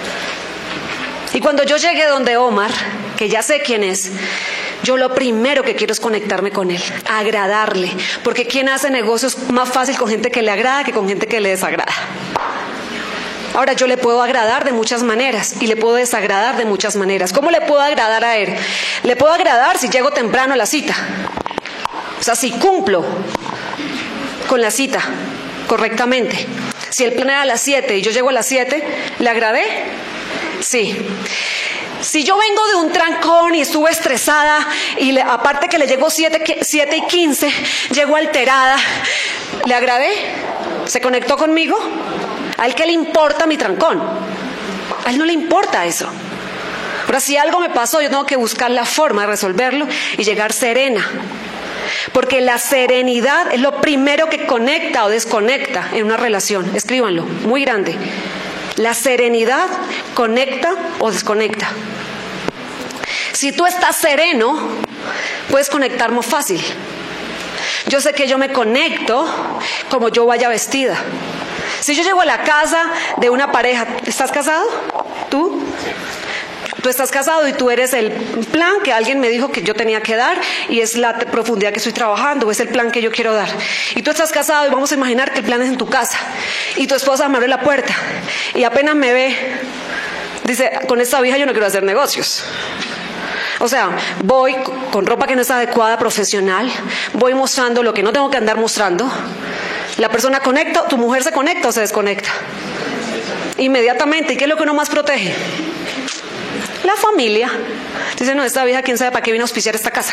Y cuando yo llegue donde Omar, que ya sé quién es, yo lo primero que quiero es conectarme con él, agradarle. Porque ¿quién hace negocios más fácil con gente que le agrada que con gente que le desagrada? Ahora, yo le puedo agradar de muchas maneras y le puedo desagradar de muchas maneras. ¿Cómo le puedo agradar a él? Le puedo agradar si llego temprano a la cita. O sea, si cumplo con la cita correctamente. Si el plan era a las siete y yo llego a las siete, ¿le agradé? Sí. Si yo vengo de un trancón y estuve estresada y le, aparte que le llegó siete y quince, llego alterada, ¿le agradé? ¿Se conectó conmigo? ¿A él qué le importa mi trancón? A él no le importa eso. Ahora, si algo me pasó, yo tengo que buscar la forma de resolverlo y llegar serena. Porque la serenidad es lo primero que conecta o desconecta en una relación. Escríbanlo, muy grande. La serenidad conecta o desconecta. Si tú estás sereno, puedes conectar más fácil. Yo sé que yo me conecto como yo vaya vestida. Si yo llego a la casa de una pareja, ¿estás casado? ¿Tú? Tú estás casado y tú eres el plan que alguien me dijo que yo tenía que dar y es la profundidad que estoy trabajando, o es el plan que yo quiero dar. Y tú estás casado y vamos a imaginar que el plan es en tu casa y tu esposa me abre la puerta y apenas me ve, dice, con esta vieja yo no quiero hacer negocios. O sea, voy con ropa que no es adecuada, profesional, voy mostrando lo que no tengo que andar mostrando. La persona conecta, tu mujer se conecta o se desconecta. Inmediatamente. ¿Y qué es lo que uno más protege? La familia. Dice, no, esta vieja quién sabe para qué vino a auspiciar esta casa.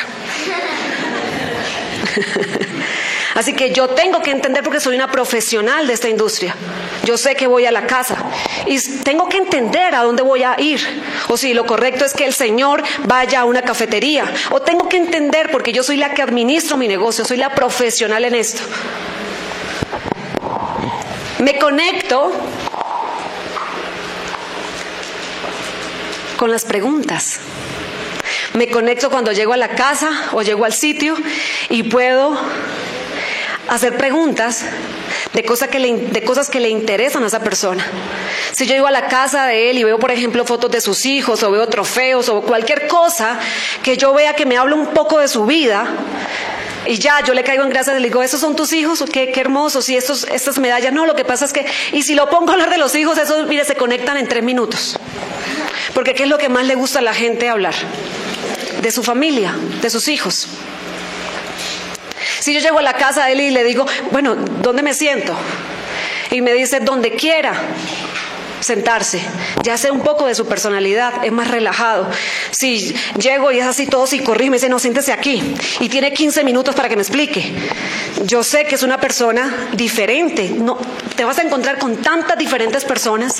Así que yo tengo que entender, porque soy una profesional de esta industria. Yo sé que voy a la casa y tengo que entender a dónde voy a ir. O si lo correcto es que el Señor vaya a una cafetería. O tengo que entender, porque yo soy la que administro mi negocio, soy la profesional en esto. Me conecto con las preguntas. Me conecto cuando llego a la casa o llego al sitio y puedo hacer preguntas de cosas que le, de cosas que le interesan a esa persona. Si yo llego a la casa de él y veo, por ejemplo, fotos de sus hijos, o veo trofeos, o cualquier cosa que yo vea que me habla un poco de su vida, y ya yo le caigo en gracia y le digo, ¿esos son tus hijos? ¿Qué, qué hermosos? Y estos, estas medallas, no, lo que pasa es que, y si lo pongo a hablar de los hijos, esos, mire, se conectan en tres minutos. Porque ¿qué es lo que más le gusta a la gente hablar? De su familia, de sus hijos. Si yo llego a la casa de él y le digo, bueno, ¿dónde me siento? Y me dice, donde quiera sentarse. Ya sé un poco de su personalidad, es más relajado. Si llego y es así todo psicorrido y me dice, no, siéntese aquí. Y tiene quince minutos para que me explique. Yo sé que es una persona diferente. No, te vas a encontrar con tantas diferentes personas.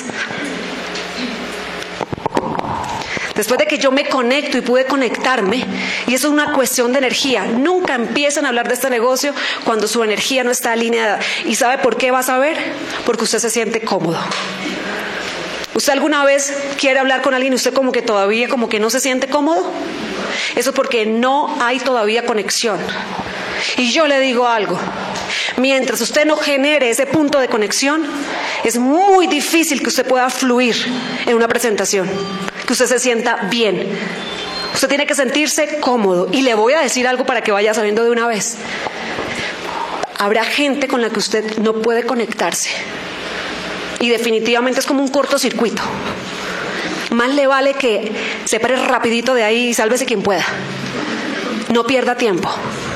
Después de que yo me conecto y pude conectarme, y eso es una cuestión de energía. Nunca empiezan a hablar de este negocio cuando su energía no está alineada. ¿Y sabe por qué va a saber? Porque usted se siente cómodo. ¿Usted alguna vez quiere hablar con alguien y usted como que todavía como que no se siente cómodo? Eso es porque no hay todavía conexión. Y yo le digo algo. Mientras usted no genere ese punto de conexión, es muy difícil que usted pueda fluir en una presentación, que usted se sienta bien. Usted tiene que sentirse cómodo. Y le voy a decir algo para que vaya sabiendo de una vez. Habrá gente con la que usted no puede conectarse. Y definitivamente es como un cortocircuito. Más le vale que se pare rapidito de ahí y sálvese quien pueda. No pierda tiempo.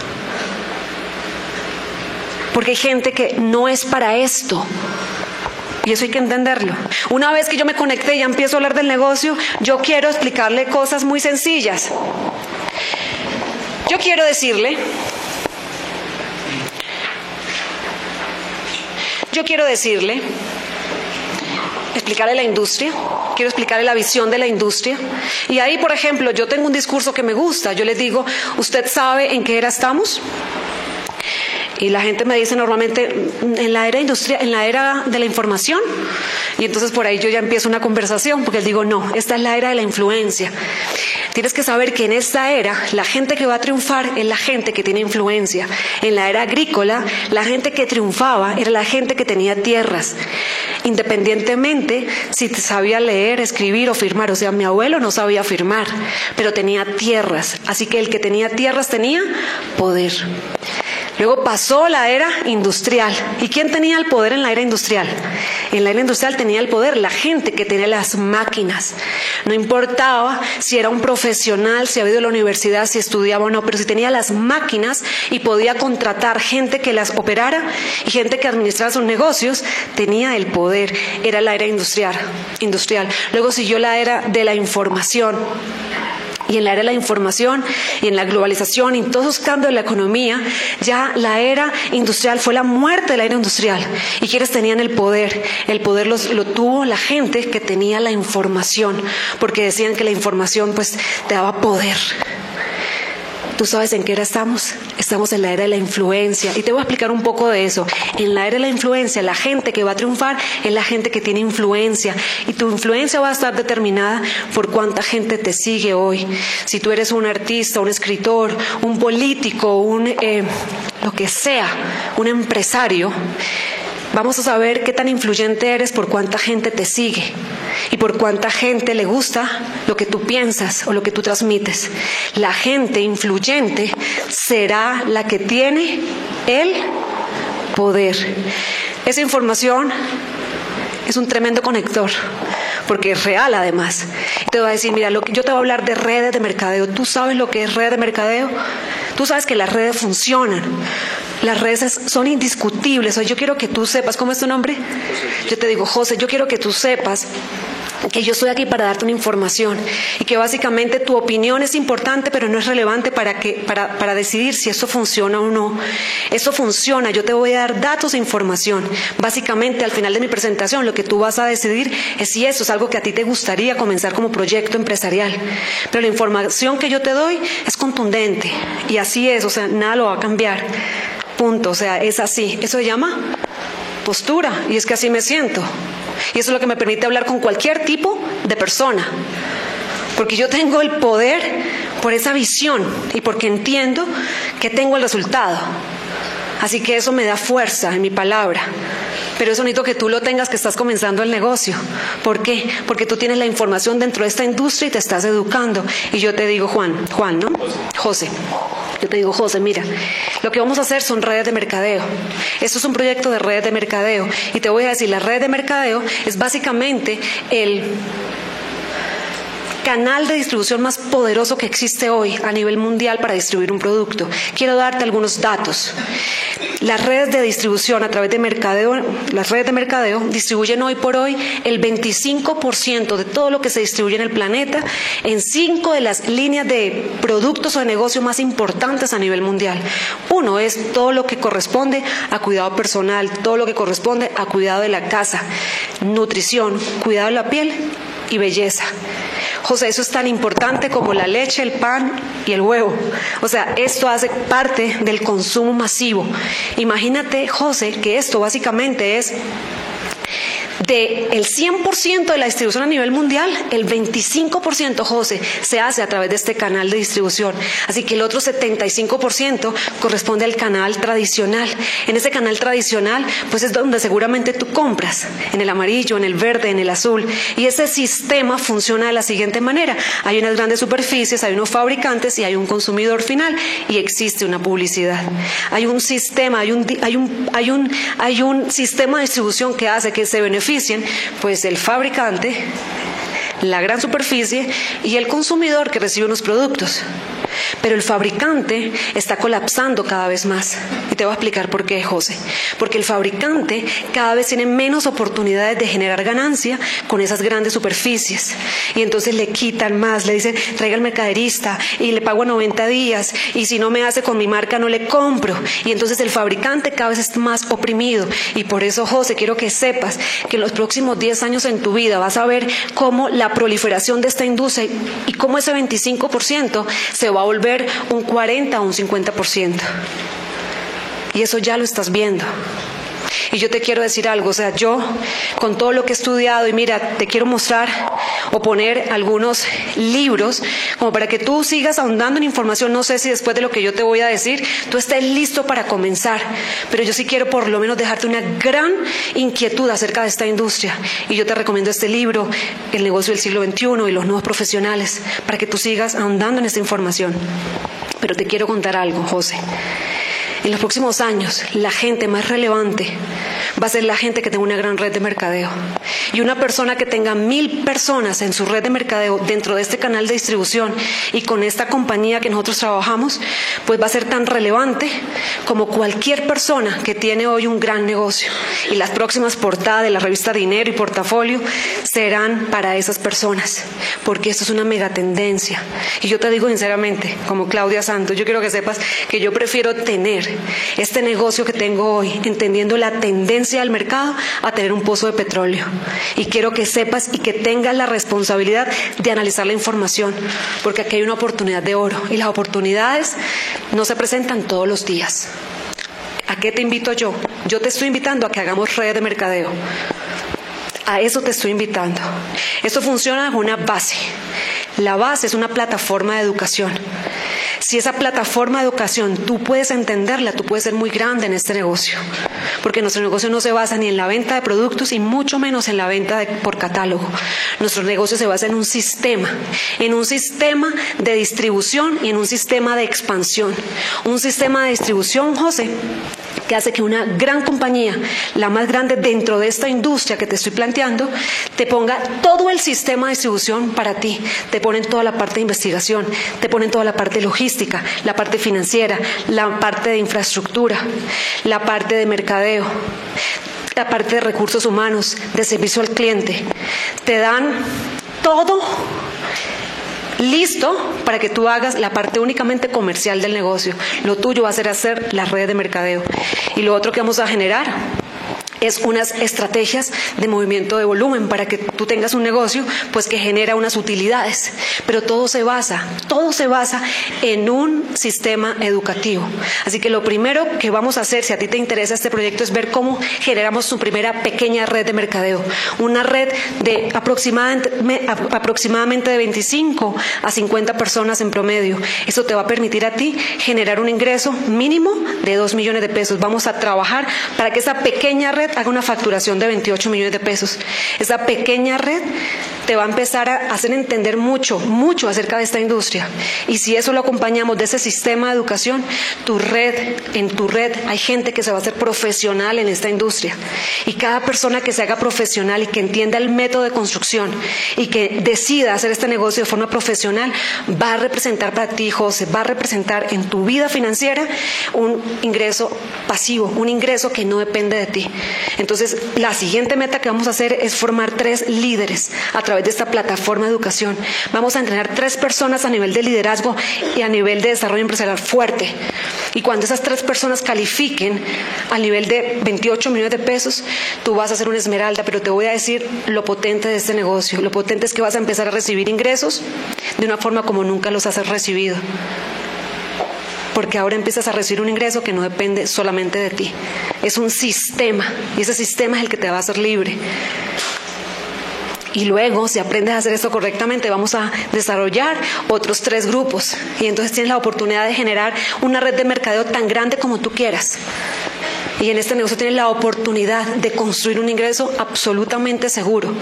Porque hay gente que no es para esto. Y eso hay que entenderlo. Una vez que yo me conecté y ya empiezo a hablar del negocio, yo quiero explicarle cosas muy sencillas. Yo quiero decirle, yo quiero decirle, explicarle la industria, quiero explicarle la visión de la industria. Y ahí, por ejemplo, yo tengo un discurso que me gusta. Yo les digo, ¿usted sabe en qué era estamos? Y la gente me dice normalmente, en la era industrial, en la era de la información. Y entonces por ahí yo ya empiezo una conversación, porque les digo, no, esta es la era de la influencia. Tienes que saber que en esta era, la gente que va a triunfar es la gente que tiene influencia. En la era agrícola, la gente que triunfaba era la gente que tenía tierras. Independientemente si sabía leer, escribir o firmar. O sea, mi abuelo no sabía firmar, pero tenía tierras. Así que el que tenía tierras tenía poder. Luego pasó la era industrial. ¿Y quién tenía el poder en la era industrial? En la era industrial tenía el poder la gente que tenía las máquinas. No importaba si era un profesional, si había ido a la universidad, si estudiaba o no, pero si tenía las máquinas y podía contratar gente que las operara y gente que administrara sus negocios, tenía el poder. Era la era industrial. industrial. Luego siguió la era de la información. Y en la era de la información y en la globalización y en todos esos cambios de la economía, ya la era industrial fue la muerte de la era industrial. ¿Y quiénes tenían el poder? El poder los, lo tuvo la gente que tenía la información, porque decían que la información pues te daba poder. ¿Tú sabes en qué era estamos? Estamos en la era de la influencia. Y te voy a explicar un poco de eso. En la era de la influencia, la gente que va a triunfar es la gente que tiene influencia. Y tu influencia va a estar determinada por cuánta gente te sigue hoy. Si tú eres un artista, un escritor, un político, un eh, lo que sea, un empresario, vamos a saber qué tan influyente eres por cuánta gente te sigue y por cuánta gente le gusta lo que tú piensas o lo que tú transmites. La gente influyente será la que tiene el poder. Esa información es un tremendo conector, porque es real además. Te voy a decir, mira, lo que, yo te voy a hablar de redes de mercadeo. ¿Tú sabes lo que es red de mercadeo? Tú sabes que las redes funcionan. Las redes son indiscutibles. Hoy yo quiero que tú sepas, ¿cómo es tu nombre? Yo te digo, José, yo quiero que tú sepas que yo estoy aquí para darte una información y que básicamente tu opinión es importante, pero no es relevante para, que, para, para decidir si esto funciona o no. Esto funciona, yo te voy a dar datos e información. Básicamente, al final de mi presentación, lo que tú vas a decidir es si eso es algo que a ti te gustaría comenzar como proyecto empresarial. Pero la información que yo te doy es contundente y así es, o sea, nada lo va a cambiar. Punto, o sea, es así. Eso se llama postura y es que así me siento. Y eso es lo que me permite hablar con cualquier tipo de persona. Porque yo tengo el poder por esa visión y porque entiendo que tengo el resultado. Así que eso me da fuerza en mi palabra. Pero eso necesito que tú lo tengas, que estás comenzando el negocio. ¿Por qué? Porque tú tienes la información dentro de esta industria y te estás educando. Y yo te digo, Juan, Juan, ¿no? José. Yo te digo, José, mira, lo que vamos a hacer son redes de mercadeo. Esto es un proyecto de redes de mercadeo. Y te voy a decir, la red de mercadeo es básicamente el canal de distribución más poderoso que existe hoy a nivel mundial para distribuir un producto. Quiero darte algunos datos. Las redes de distribución a través de mercadeo, las redes de mercadeo distribuyen hoy por hoy el veinticinco por ciento de todo lo que se distribuye en el planeta en cinco de las líneas de productos o de negocio más importantes a nivel mundial. Uno es todo lo que corresponde a cuidado personal, todo lo que corresponde a cuidado de la casa, nutrición, cuidado de la piel y belleza. José, eso es tan importante como la leche, el pan y el huevo. O sea, esto hace parte del consumo masivo. Imagínate, José, que esto básicamente es del cien por ciento de la distribución a nivel mundial, el veinticinco por ciento, José, se hace a través de este canal de distribución. Así que el otro setenta y cinco por ciento corresponde al canal tradicional. En ese canal tradicional, pues es donde seguramente tú compras, en el amarillo, en el verde, en el azul. Y ese sistema funciona de la siguiente manera. Hay unas grandes superficies, hay unos fabricantes y hay un consumidor final y existe una publicidad. Hay un sistema, hay un, hay un, hay un, hay un sistema de distribución que hace que se beneficien, pues el fabricante, la gran superficie y el consumidor que recibe unos productos. Pero el fabricante está colapsando cada vez más. Y te voy a explicar por qué, José. Porque el fabricante cada vez tiene menos oportunidades de generar ganancia con esas grandes superficies. Y entonces le quitan más, le dicen, traiga al mercaderista y le pago noventa días. Y si no me hace con mi marca, no le compro. Y entonces el fabricante cada vez es más oprimido. Y por eso, José, quiero que sepas que en los próximos diez años en tu vida vas a ver cómo la proliferación de esta industria y cómo ese veinticinco por ciento se va a volver un cuarenta o un cincuenta por ciento. Y eso ya lo estás viendo. Y yo te quiero decir algo, o sea, yo con todo lo que he estudiado, y mira, te quiero mostrar o poner algunos libros como para que tú sigas ahondando en información. No sé si después de lo que yo te voy a decir, tú estés listo para comenzar, pero yo sí quiero por lo menos dejarte una gran inquietud acerca de esta industria. Y yo te recomiendo este libro, El negocio del siglo veintiuno y los nuevos profesionales, para que tú sigas ahondando en esta información. Pero te quiero contar algo, José. En los próximos años, la gente más relevante va a ser la gente que tenga una gran red de mercadeo. Y una persona que tenga mil personas en su red de mercadeo dentro de este canal de distribución y con esta compañía que nosotros trabajamos, pues va a ser tan relevante como cualquier persona que tiene hoy un gran negocio. Y las próximas portadas de la revista Dinero y Portafolio serán para esas personas, porque esto es una megatendencia. Y yo te digo sinceramente, como Claudia Santos, yo quiero que sepas que yo prefiero tener este negocio que tengo hoy, entendiendo la tendencia del mercado, a tener un pozo de petróleo. Y quiero que sepas y que tengas la responsabilidad de analizar la información, porque aquí hay una oportunidad de oro y las oportunidades no se presentan todos los días. ¿A qué te invito yo? Yo te estoy invitando a que hagamos redes de mercadeo. A eso te estoy invitando. Esto funciona con una base. La base es una plataforma de educación. Si esa plataforma de educación tú puedes entenderla, tú puedes ser muy grande en este negocio. Porque nuestro negocio no se basa ni en la venta de productos y mucho menos en la venta de, por catálogo. Nuestro negocio se basa en un sistema, en un sistema de distribución y en un sistema de expansión. Un sistema de distribución, José, que hace que una gran compañía, la más grande dentro de esta industria que te estoy planteando, te ponga todo el sistema de distribución para ti. Te ponen toda la parte de investigación, te ponen toda la parte logística, la parte financiera, la parte de infraestructura, la parte de mercadeo, la parte de recursos humanos, de servicio al cliente. Te dan todo listo para que tú hagas la parte únicamente comercial del negocio. Lo tuyo va a ser hacer las redes de mercadeo. Y lo otro que vamos a generar es unas estrategias de movimiento de volumen para que tú tengas un negocio pues que genera unas utilidades. Pero todo se basa, todo se basa en un sistema educativo. Así que lo primero que vamos a hacer, si a ti te interesa este proyecto, es ver cómo generamos tu primera pequeña red de mercadeo. Una red de aproximadamente, aproximadamente de veinticinco a cincuenta personas en promedio. Eso te va a permitir a ti generar un ingreso mínimo de dos millones de pesos. Vamos a trabajar para que esa pequeña red haga una facturación de veintiocho millones de pesos. Esa pequeña red te va a empezar a hacer entender mucho, mucho acerca de esta industria. Y si eso lo acompañamos de ese sistema de educación, tu red, en tu red hay gente que se va a hacer profesional en esta industria. Y cada persona que se haga profesional y que entienda el método de construcción y que decida hacer este negocio de forma profesional, va a representar para ti, José, va a representar en tu vida financiera un ingreso pasivo, un ingreso que no depende de ti. Entonces, la siguiente meta que vamos a hacer es formar tres líderes a través de esta plataforma de educación. Vamos a entrenar tres personas a nivel de liderazgo y a nivel de desarrollo empresarial fuerte. Y cuando esas tres personas califiquen a nivel de veintiocho millones de pesos, tú vas a ser una esmeralda, pero te voy a decir lo potente de este negocio. Lo potente es que vas a empezar a recibir ingresos de una forma como nunca los has recibido. Porque ahora empiezas a recibir un ingreso que no depende solamente de ti. Es un sistema, y ese sistema es el que te va a hacer libre. Y luego, si aprendes a hacer esto correctamente, vamos a desarrollar otros tres grupos. Y entonces tienes la oportunidad de generar una red de mercadeo tan grande como tú quieras. Y en este negocio tienes la oportunidad de construir un ingreso absolutamente seguro.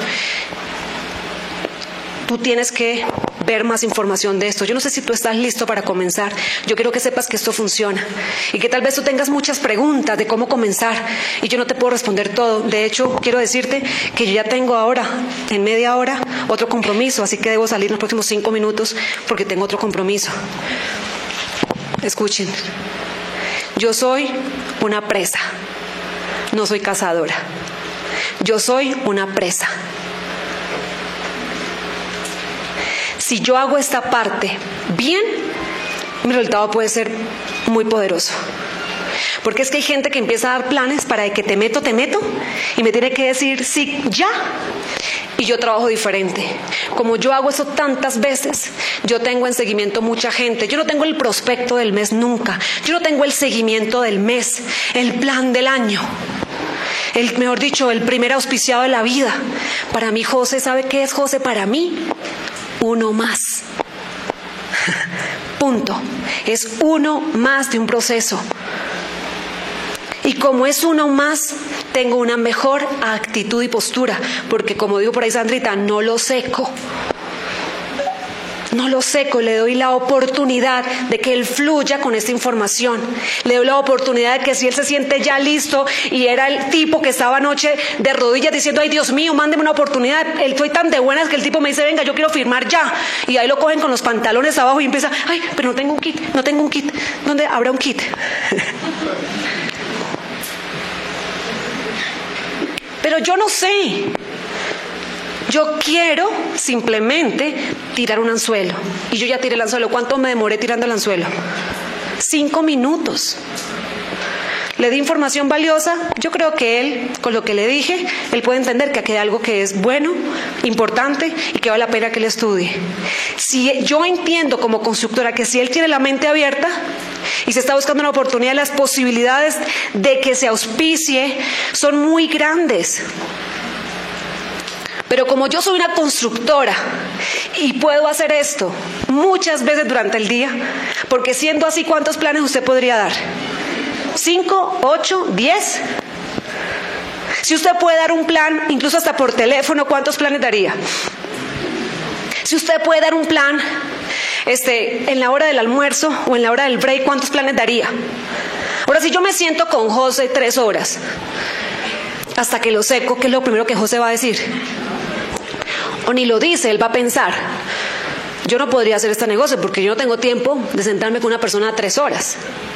Tú tienes que ver más información de esto. Yo no sé si tú estás listo para comenzar. Yo quiero que sepas que esto funciona. Y que tal vez tú tengas muchas preguntas de cómo comenzar. Y yo no te puedo responder todo. De hecho, quiero decirte que yo ya tengo ahora, en media hora, otro compromiso. Así que debo salir en los próximos cinco minutos porque tengo otro compromiso. Escuchen. Yo soy una presa. No soy cazadora. Yo soy una presa. Si yo hago esta parte bien, mi resultado puede ser muy poderoso. Porque es que hay gente que empieza a dar planes para que te meto, te meto, y me tiene que decir sí, ya. Y yo trabajo diferente. Como yo hago eso tantas veces, yo tengo en seguimiento mucha gente. Yo no tengo el prospecto del mes nunca. Yo no tengo el seguimiento del mes, el plan del año. El, mejor dicho, el primer auspiciado de la vida. Para mí, José, ¿sabe qué es José? Para mí, uno más. Punto. Es uno más de un proceso. Y como es uno más, tengo una mejor actitud y postura. Porque como digo por ahí Sandrita, no lo seco. No lo seco, le doy la oportunidad de que él fluya con esta información. Le doy la oportunidad de que si él se siente ya listo y era el tipo que estaba anoche de rodillas diciendo, ay Dios mío, mándeme una oportunidad. Estoy tan de buenas que el tipo me dice, venga, yo quiero firmar ya. Y ahí lo cogen con los pantalones abajo y empieza, ay, pero no tengo un kit, no tengo un kit. ¿Dónde habrá un kit? Pero yo no sé. Yo quiero simplemente tirar un anzuelo. Y yo ya tiré el anzuelo. ¿Cuánto me demoré tirando el anzuelo? Cinco minutos. Le di información valiosa. Yo creo que él, con lo que le dije, él puede entender que aquí hay algo que es bueno, importante y que vale la pena que él estudie. Si yo entiendo como constructora que si él tiene la mente abierta y se está buscando una oportunidad, las posibilidades de que se auspicie son muy grandes. Pero como yo soy una constructora y puedo hacer esto muchas veces durante el día, porque siendo así, ¿cuántos planes usted podría dar? ¿Cinco? ¿Ocho? ¿Diez? Si usted puede dar un plan, incluso hasta por teléfono, ¿cuántos planes daría? Si usted puede dar un plan este, en la hora del almuerzo o en la hora del break, ¿cuántos planes daría? Ahora, si yo me siento con José tres horas, hasta que lo seco, ¿qué es lo primero que José va a decir? O ni lo dice, él va a pensar, yo no podría hacer este negocio porque yo no tengo tiempo de sentarme con una persona tres horas.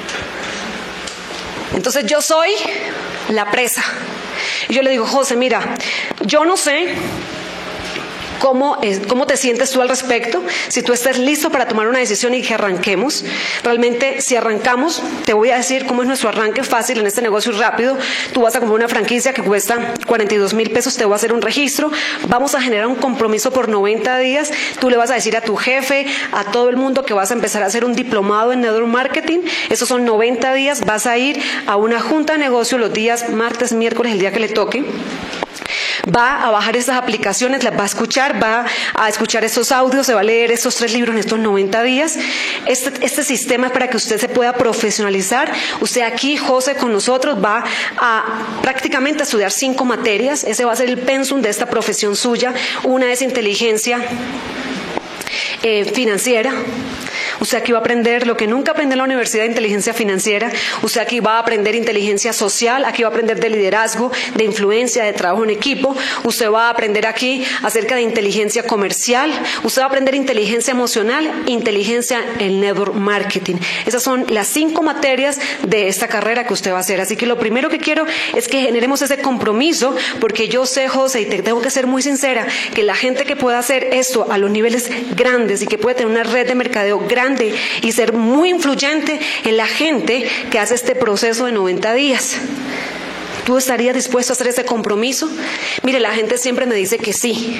Entonces yo soy la presa. Y yo le digo, José, mira, yo no sé ¿Cómo, es, ¿Cómo te sientes tú al respecto? Si tú estás listo para tomar una decisión y que arranquemos. Realmente, si arrancamos, te voy a decir cómo es nuestro arranque fácil en este negocio y rápido. Tú vas a comprar una franquicia que cuesta cuarenta y dos mil pesos, te voy a hacer un registro. Vamos a generar un compromiso por noventa días. Tú le vas a decir a tu jefe, a todo el mundo que vas a empezar a hacer un diplomado en Network Marketing. Esos son noventa días. Vas a ir a una junta de negocio los días martes, miércoles, el día que le toque. Va a bajar estas aplicaciones, las va a escuchar, va a escuchar estos audios, se va a leer estos tres libros en estos noventa días. Este, este sistema es para que usted se pueda profesionalizar. Usted aquí, José, con nosotros, va a prácticamente a estudiar cinco materias. Ese va a ser el pensum de esta profesión suya. Una es inteligencia eh, financiera. Usted aquí va a aprender lo que nunca aprendió en la Universidad de Inteligencia Financiera. Usted aquí va a aprender inteligencia social, aquí va a aprender de liderazgo, de influencia, de trabajo en equipo. Usted va a aprender aquí acerca de inteligencia comercial. Usted va a aprender inteligencia emocional, inteligencia en network marketing. Esas son las cinco materias de esta carrera que usted va a hacer. Así que lo primero que quiero es que generemos ese compromiso, porque yo sé, José, y te tengo que ser muy sincera, que la gente que pueda hacer esto a los niveles grandes y que puede tener una red de mercadeo grande y ser muy influyente en la gente que hace este proceso de noventa días. ¿Tú estarías dispuesto a hacer ese compromiso? Mire, la gente siempre me dice que sí.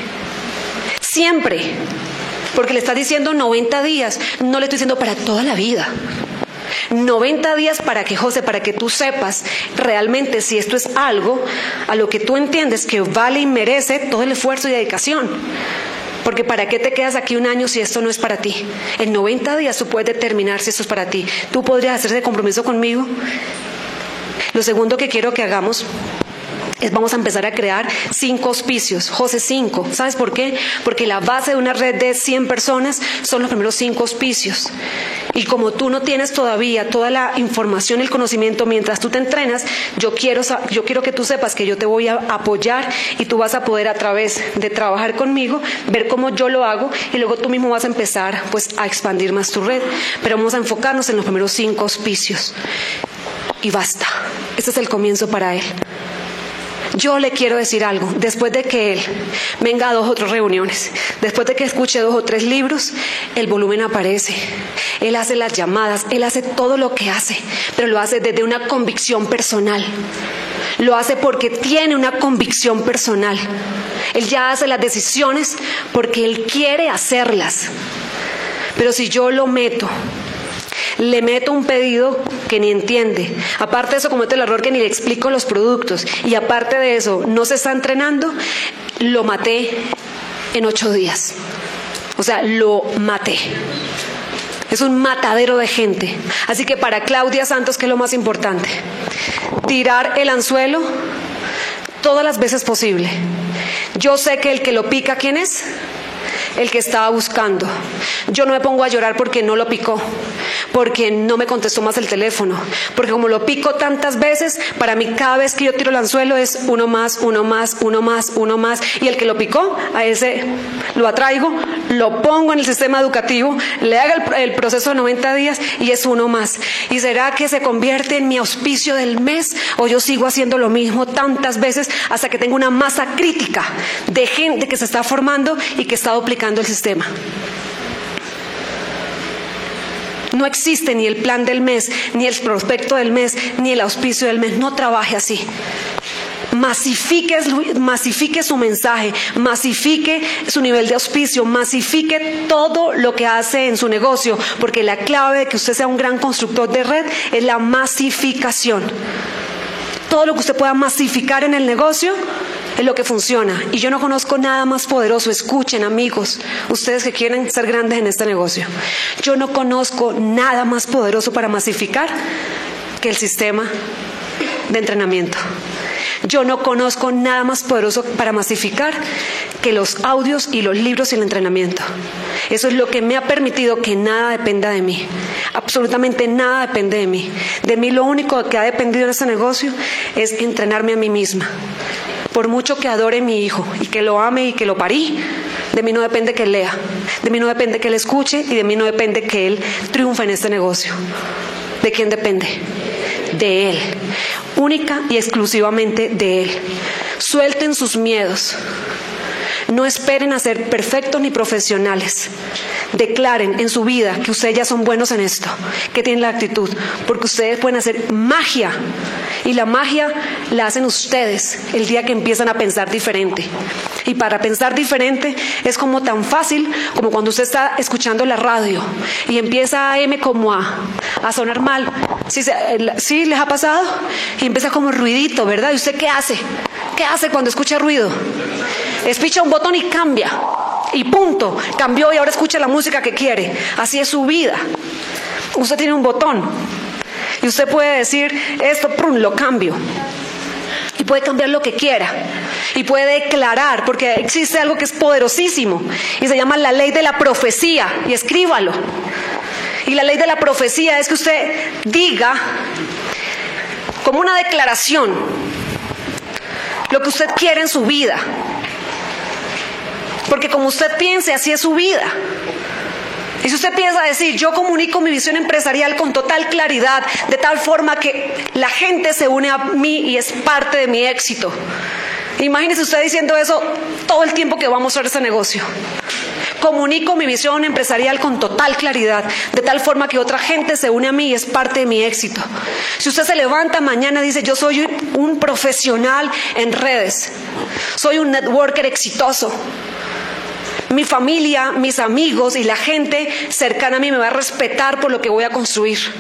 Siempre. Porque le estás diciendo noventa días. No le estoy diciendo para toda la vida. noventa días para que, José, para que tú sepas realmente si esto es algo a lo que tú entiendes que vale y merece todo el esfuerzo y dedicación. Porque ¿para qué te quedas aquí un año si esto no es para ti? En noventa días tú puedes determinar si esto es para ti. ¿Tú podrías hacer ese compromiso conmigo? Lo segundo que quiero que hagamos es vamos a empezar a crear cinco auspicios. José, cinco. ¿Sabes por qué? Porque la base de una red de cien personas son los primeros cinco auspicios. Y como tú no tienes todavía toda la información, el conocimiento, mientras tú te entrenas, yo quiero, yo quiero que tú sepas que yo te voy a apoyar y tú vas a poder a través de trabajar conmigo, ver cómo yo lo hago y luego tú mismo vas a empezar pues a expandir más tu red. Pero vamos a enfocarnos en los primeros cinco auspicios. Y basta. Este es el comienzo para él. Yo le quiero decir algo, después de que él venga a dos o tres reuniones, después de que escuche dos o tres libros, el volumen aparece. Él hace las llamadas, él hace todo lo que hace, pero lo hace desde una convicción personal. Lo hace porque tiene una convicción personal. Él ya hace las decisiones porque él quiere hacerlas. Pero si yo lo meto, le meto un pedido que ni entiende, aparte de eso comete el error que ni le explico los productos, y aparte de eso no se está entrenando, lo maté en ocho días. O sea, lo maté. Es un matadero de gente. Así que para Claudia Santos, ¿qué es lo más importante? Tirar el anzuelo todas las veces posible. Yo sé que el que lo pica, ¿quién es? El que estaba buscando. Yo no me pongo a llorar porque no lo picó, porque no me contestó más el teléfono, porque como lo pico tantas veces, para mí cada vez que yo tiro el anzuelo es uno más, uno más, uno más, uno más, y el que lo picó, a ese lo atraigo, lo pongo en el sistema educativo, le haga el, el proceso de noventa días y es uno más. ¿Y será que se convierte en mi auspicio del mes o yo sigo haciendo lo mismo tantas veces hasta que tengo una masa crítica de gente que se está formando y que está duplicando el sistema? No existe ni el plan del mes, ni el prospecto del mes, ni el auspicio del mes. No trabaje así. Masifique, masifique su mensaje, masifique su nivel de auspicio, masifique todo lo que hace en su negocio, porque la clave de que usted sea un gran constructor de red es la masificación. Todo lo que usted pueda masificar en el negocio es lo que funciona. Y yo no conozco nada más poderoso. Escuchen, amigos, ustedes que quieren ser grandes en este negocio, yo no conozco nada más poderoso para masificar que el sistema de entrenamiento. Yo no conozco nada más poderoso para masificar que los audios y los libros y el entrenamiento. Eso es lo que me ha permitido que nada dependa de mí. Absolutamente nada depende de mí. De mí lo único que ha dependido en este negocio es entrenarme a mí misma. Por mucho que adore a mi hijo y que lo ame y que lo parí, de mí no depende que él lea, de mí no depende que él escuche y de mí no depende que él triunfe en este negocio. ¿De quién depende? De él. Única y exclusivamente de él. Suelten sus miedos. No esperen a ser perfectos ni profesionales. Declaren en su vida que ustedes ya son buenos en esto, que tienen la actitud, porque ustedes pueden hacer magia. Y la magia la hacen ustedes el día que empiezan a pensar diferente. Y para pensar diferente es como tan fácil como cuando usted está escuchando la radio y empieza a M como a, a sonar mal. ¿Sí, ¿Sí les ha pasado? Y empieza como ruidito, ¿verdad? ¿Y usted qué hace? ¿Qué hace cuando escucha ruido? Espicha un botón y cambia. Y punto, cambió y ahora escucha la música que quiere. Así es su vida. Usted tiene un botón y usted puede decir esto, prum, lo cambio. Y puede cambiar lo que quiera. Y puede declarar, porque existe algo que es poderosísimo y se llama la ley de la profecía. Y escríbalo. Y la ley de la profecía es que usted diga como una declaración lo que usted quiere en su vida. Porque como usted piense, así es su vida. Y si usted piensa decir, yo comunico mi visión empresarial con total claridad, de tal forma que la gente se une a mí y es parte de mi éxito. Imagínese usted diciendo eso todo el tiempo que va a mostrar ese negocio. Comunico mi visión empresarial con total claridad, de tal forma que otra gente se une a mí y es parte de mi éxito. Si usted se levanta mañana y dice, yo soy un profesional en redes, soy un networker exitoso, mi familia, mis amigos y la gente cercana a mí me va a respetar por lo que voy a construir.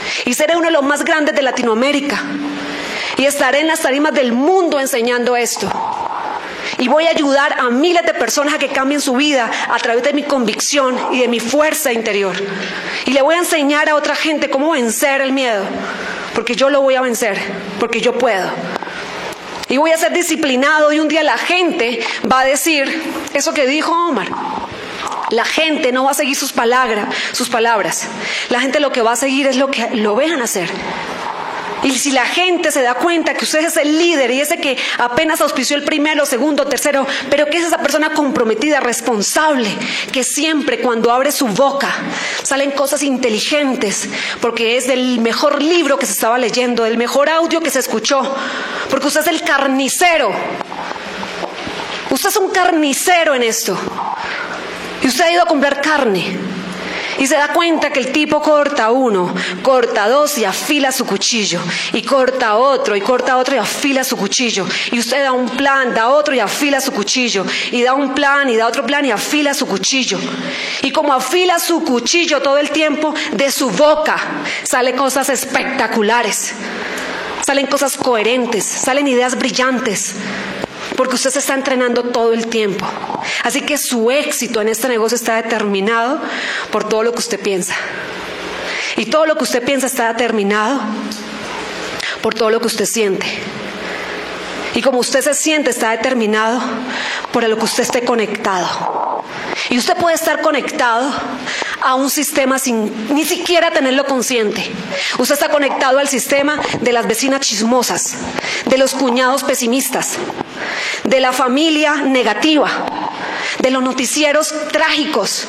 Y seré uno de los más grandes de Latinoamérica. Y estaré en las tarimas del mundo enseñando esto. Y voy a ayudar a miles de personas a que cambien su vida a través de mi convicción y de mi fuerza interior. Y le voy a enseñar a otra gente cómo vencer el miedo. Porque yo lo voy a vencer, porque yo puedo. Y voy a ser disciplinado y un día la gente va a decir eso que dijo Omar. La gente no va a seguir sus palabras, sus palabras. La gente lo que va a seguir es lo que lo vean hacer. Y si la gente se da cuenta que usted es el líder y ese que apenas auspició el primero, segundo, tercero, pero que es esa persona comprometida, responsable, que siempre cuando abre su boca salen cosas inteligentes, porque es del mejor libro que se estaba leyendo, del mejor audio que se escuchó, porque usted es el carnicero. Usted es un carnicero en esto. Y usted ha ido a comprar carne. Y se da cuenta que el tipo corta uno, corta dos y afila su cuchillo. Y corta otro, y corta otro y afila su cuchillo. Y usted da un plan, da otro y afila su cuchillo. Y da un plan, y da otro plan y afila su cuchillo. Y como afila su cuchillo todo el tiempo, de su boca salen cosas espectaculares. Salen cosas coherentes, salen ideas brillantes. Porque usted se está entrenando todo el tiempo. Así que su éxito en este negocio está determinado por todo lo que usted piensa. Y todo lo que usted piensa está determinado por todo lo que usted siente. Y como usted se siente está determinado por lo que usted esté conectado. Y usted puede estar conectado a un sistema sin ni siquiera tenerlo consciente. Usted está conectado al sistema de las vecinas chismosas, de los cuñados pesimistas, de la familia negativa, de los noticieros trágicos,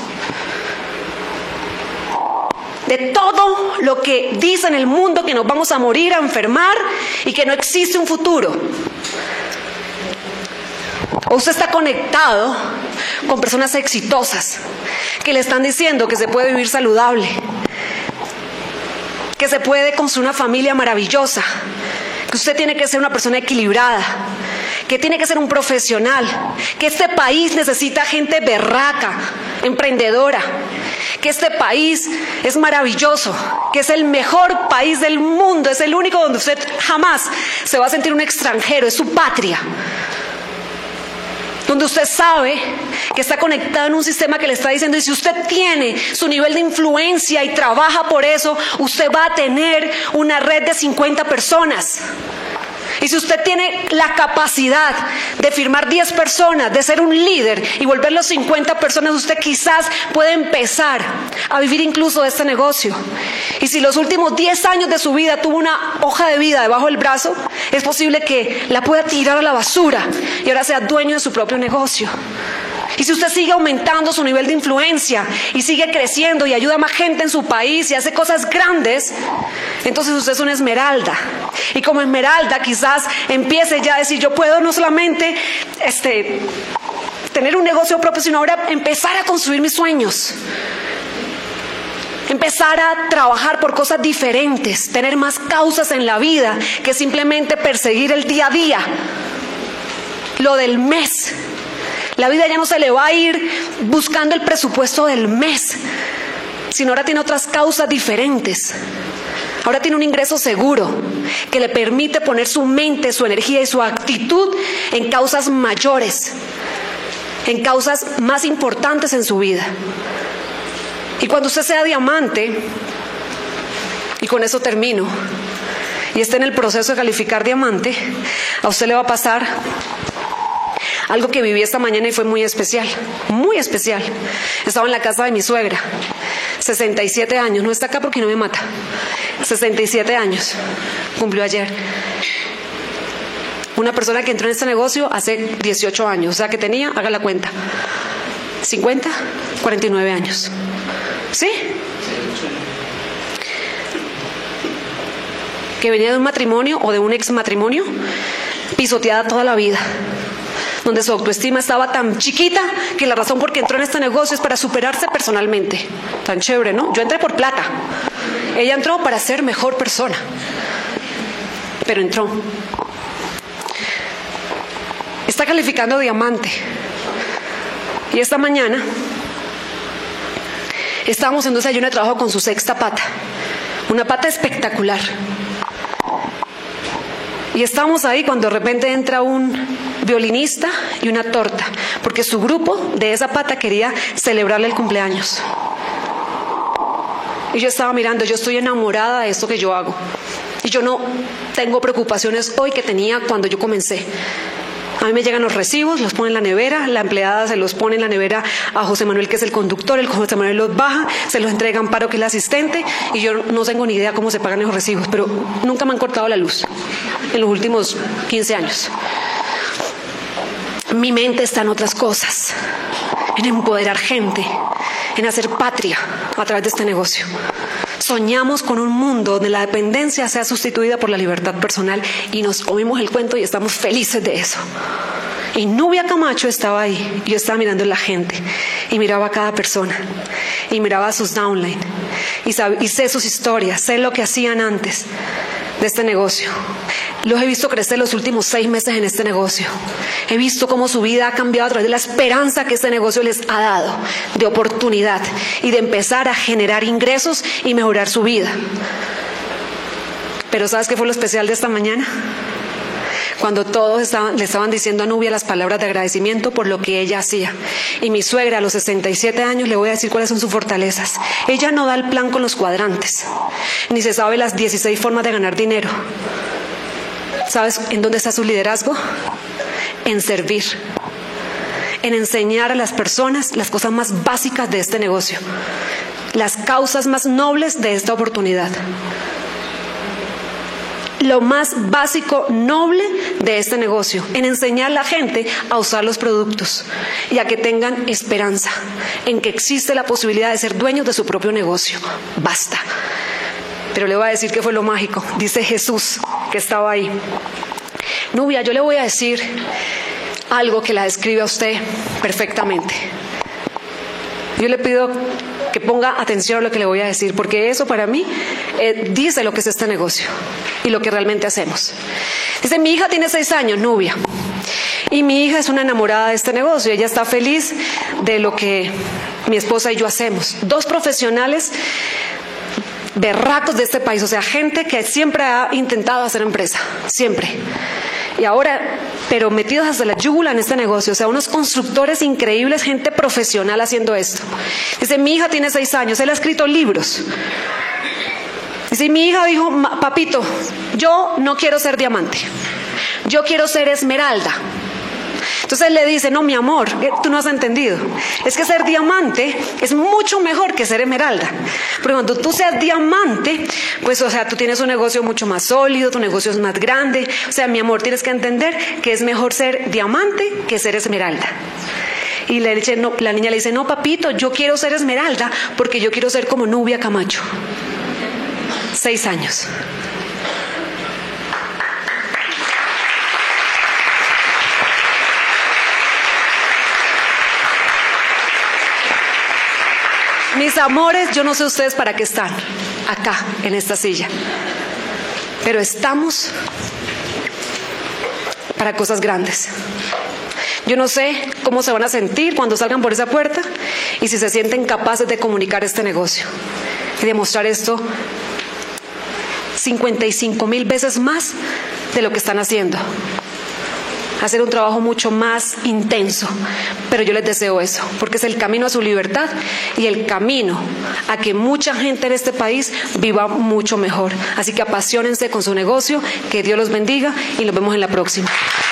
de todo lo que dice en el mundo que nos vamos a morir, a enfermar y que no existe un futuro. O usted está conectado con personas exitosas que le están diciendo que se puede vivir saludable, que se puede construir una familia maravillosa, que usted tiene que ser una persona equilibrada, que tiene que ser un profesional, que este país necesita gente berraca, emprendedora, que este país es maravilloso, que es el mejor país del mundo, es el único donde usted jamás se va a sentir un extranjero, es su patria. Donde usted sabe que está conectado en un sistema que le está diciendo, y si usted tiene su nivel de influencia y trabaja por eso, usted va a tener una red de cincuenta personas. Y si usted tiene la capacidad de firmar diez personas, de ser un líder y volverlos cincuenta personas, usted quizás puede empezar a vivir incluso de este negocio. Y si los últimos diez años de su vida tuvo una hoja de vida debajo del brazo, es posible que la pueda tirar a la basura y ahora sea dueño de su propio negocio. Y si usted sigue aumentando su nivel de influencia y sigue creciendo y ayuda a más gente en su país y hace cosas grandes, entonces usted es una esmeralda. Y como esmeralda quizás empiece ya a decir, yo puedo no solamente este, tener un negocio propio, sino ahora empezar a construir mis sueños. Empezar a trabajar por cosas diferentes, tener más causas en la vida que simplemente perseguir el día a día, lo del mes. La vida ya no se le va a ir buscando el presupuesto del mes, sino ahora tiene otras causas diferentes. Ahora tiene un ingreso seguro que le permite poner su mente, su energía y su actitud en causas mayores, en causas más importantes en su vida. Y cuando usted sea diamante, y con eso termino, y esté en el proceso de calificar diamante, a usted le va a pasar algo que viví esta mañana y fue muy especial, muy especial. Estaba en la casa de mi suegra, sesenta y siete años, no está acá porque no me mata, sesenta y siete años, cumplió ayer. Una persona que entró en este negocio hace dieciocho años, o sea que tenía, haga la cuenta, cincuenta, cuarenta y nueve años. ¿Sí? Que venía de un matrimonio o de un ex matrimonio pisoteada toda la vida, donde su autoestima estaba tan chiquita que la razón por que entró en este negocio es para superarse personalmente. Tan chévere, ¿no? Yo entré por plata. Ella entró para ser mejor persona. Pero entró. Está calificando diamante. Y esta mañana estábamos en un desayuno de trabajo con su sexta pata, una pata espectacular. Y estamos ahí cuando de repente entra un violinista y una torta, porque su grupo de esa pata quería celebrarle el cumpleaños. Y yo estaba mirando, yo estoy enamorada de esto que yo hago. Y yo no tengo preocupaciones hoy que tenía cuando yo comencé. A mí me llegan los recibos, los pone en la nevera, la empleada se los pone en la nevera a José Manuel, que es el conductor, el José Manuel los baja, se los entrega a Amparo, que es la asistente, y yo no tengo ni idea cómo se pagan esos recibos, pero nunca me han cortado la luz en los últimos quince años. Mi mente está en otras cosas, en empoderar gente, en hacer patria a través de este negocio. Soñamos con un mundo donde la dependencia sea sustituida por la libertad personal y nos comimos el cuento y estamos felices de eso. Y Nubia Camacho estaba ahí, yo estaba mirando a la gente y miraba a cada persona y miraba a sus downline y, sab- y sé sus historias, sé lo que hacían antes de este negocio. Los he visto crecer los últimos seis meses en este negocio. He visto cómo su vida ha cambiado a través de la esperanza que este negocio les ha dado, de oportunidad y de empezar a generar ingresos y mejorar su vida. Pero ¿sabes qué fue lo especial de esta mañana? Cuando todos estaban, le estaban diciendo a Nubia las palabras de agradecimiento por lo que ella hacía. Y mi suegra, a los sesenta y siete años, le voy a decir cuáles son sus fortalezas. Ella no da el plan con los cuadrantes, ni se sabe las dieciséis formas de ganar dinero. ¿Sabes en dónde está su liderazgo? En servir, en enseñar a las personas las cosas más básicas de este negocio, las causas más nobles de esta oportunidad. Lo más básico, noble de este negocio, en enseñar a la gente a usar los productos y a que tengan esperanza en que existe la posibilidad de ser dueños de su propio negocio. Basta. Pero le voy a decir qué fue lo mágico. Dice Jesús, que estaba ahí: Nubia, yo le voy a decir algo que la describe a usted perfectamente. Yo le pido que ponga atención a lo que le voy a decir, porque eso para mí eh, dice lo que es este negocio y lo que realmente hacemos. Dice: mi hija tiene seis años, Nubia, y mi hija es una enamorada de este negocio. Ella está feliz de lo que mi esposa y yo hacemos. Dos profesionales berracos de este país, o sea, gente que siempre ha intentado hacer empresa, siempre. Y ahora, pero metidos hasta la yugula en este negocio, o sea, unos constructores increíbles, gente profesional haciendo esto. Dice: mi hija tiene seis años, él ha escrito libros. Dice: mi hija dijo: papito, yo no quiero ser diamante, yo quiero ser esmeralda. Entonces él le dice: no, mi amor, tú no has entendido. Es que ser diamante es mucho mejor que ser esmeralda. Porque cuando tú seas diamante, pues, o sea, tú tienes un negocio mucho más sólido, tu negocio es más grande. O sea, mi amor, tienes que entender que es mejor ser diamante que ser esmeralda. Y le dice, no, la niña le dice: no, papito, yo quiero ser esmeralda porque yo quiero ser como Nubia Camacho. Seis años. Mis amores, yo no sé ustedes para qué están acá, en esta silla, pero estamos para cosas grandes. Yo no sé cómo se van a sentir cuando salgan por esa puerta y si se sienten capaces de comunicar este negocio y demostrar esto cincuenta y cinco mil veces más de lo que están haciendo. Hacer un trabajo mucho más intenso, pero yo les deseo eso, porque es el camino a su libertad y el camino a que mucha gente en este país viva mucho mejor. Así que apasionense con su negocio, que Dios los bendiga y nos vemos en la próxima.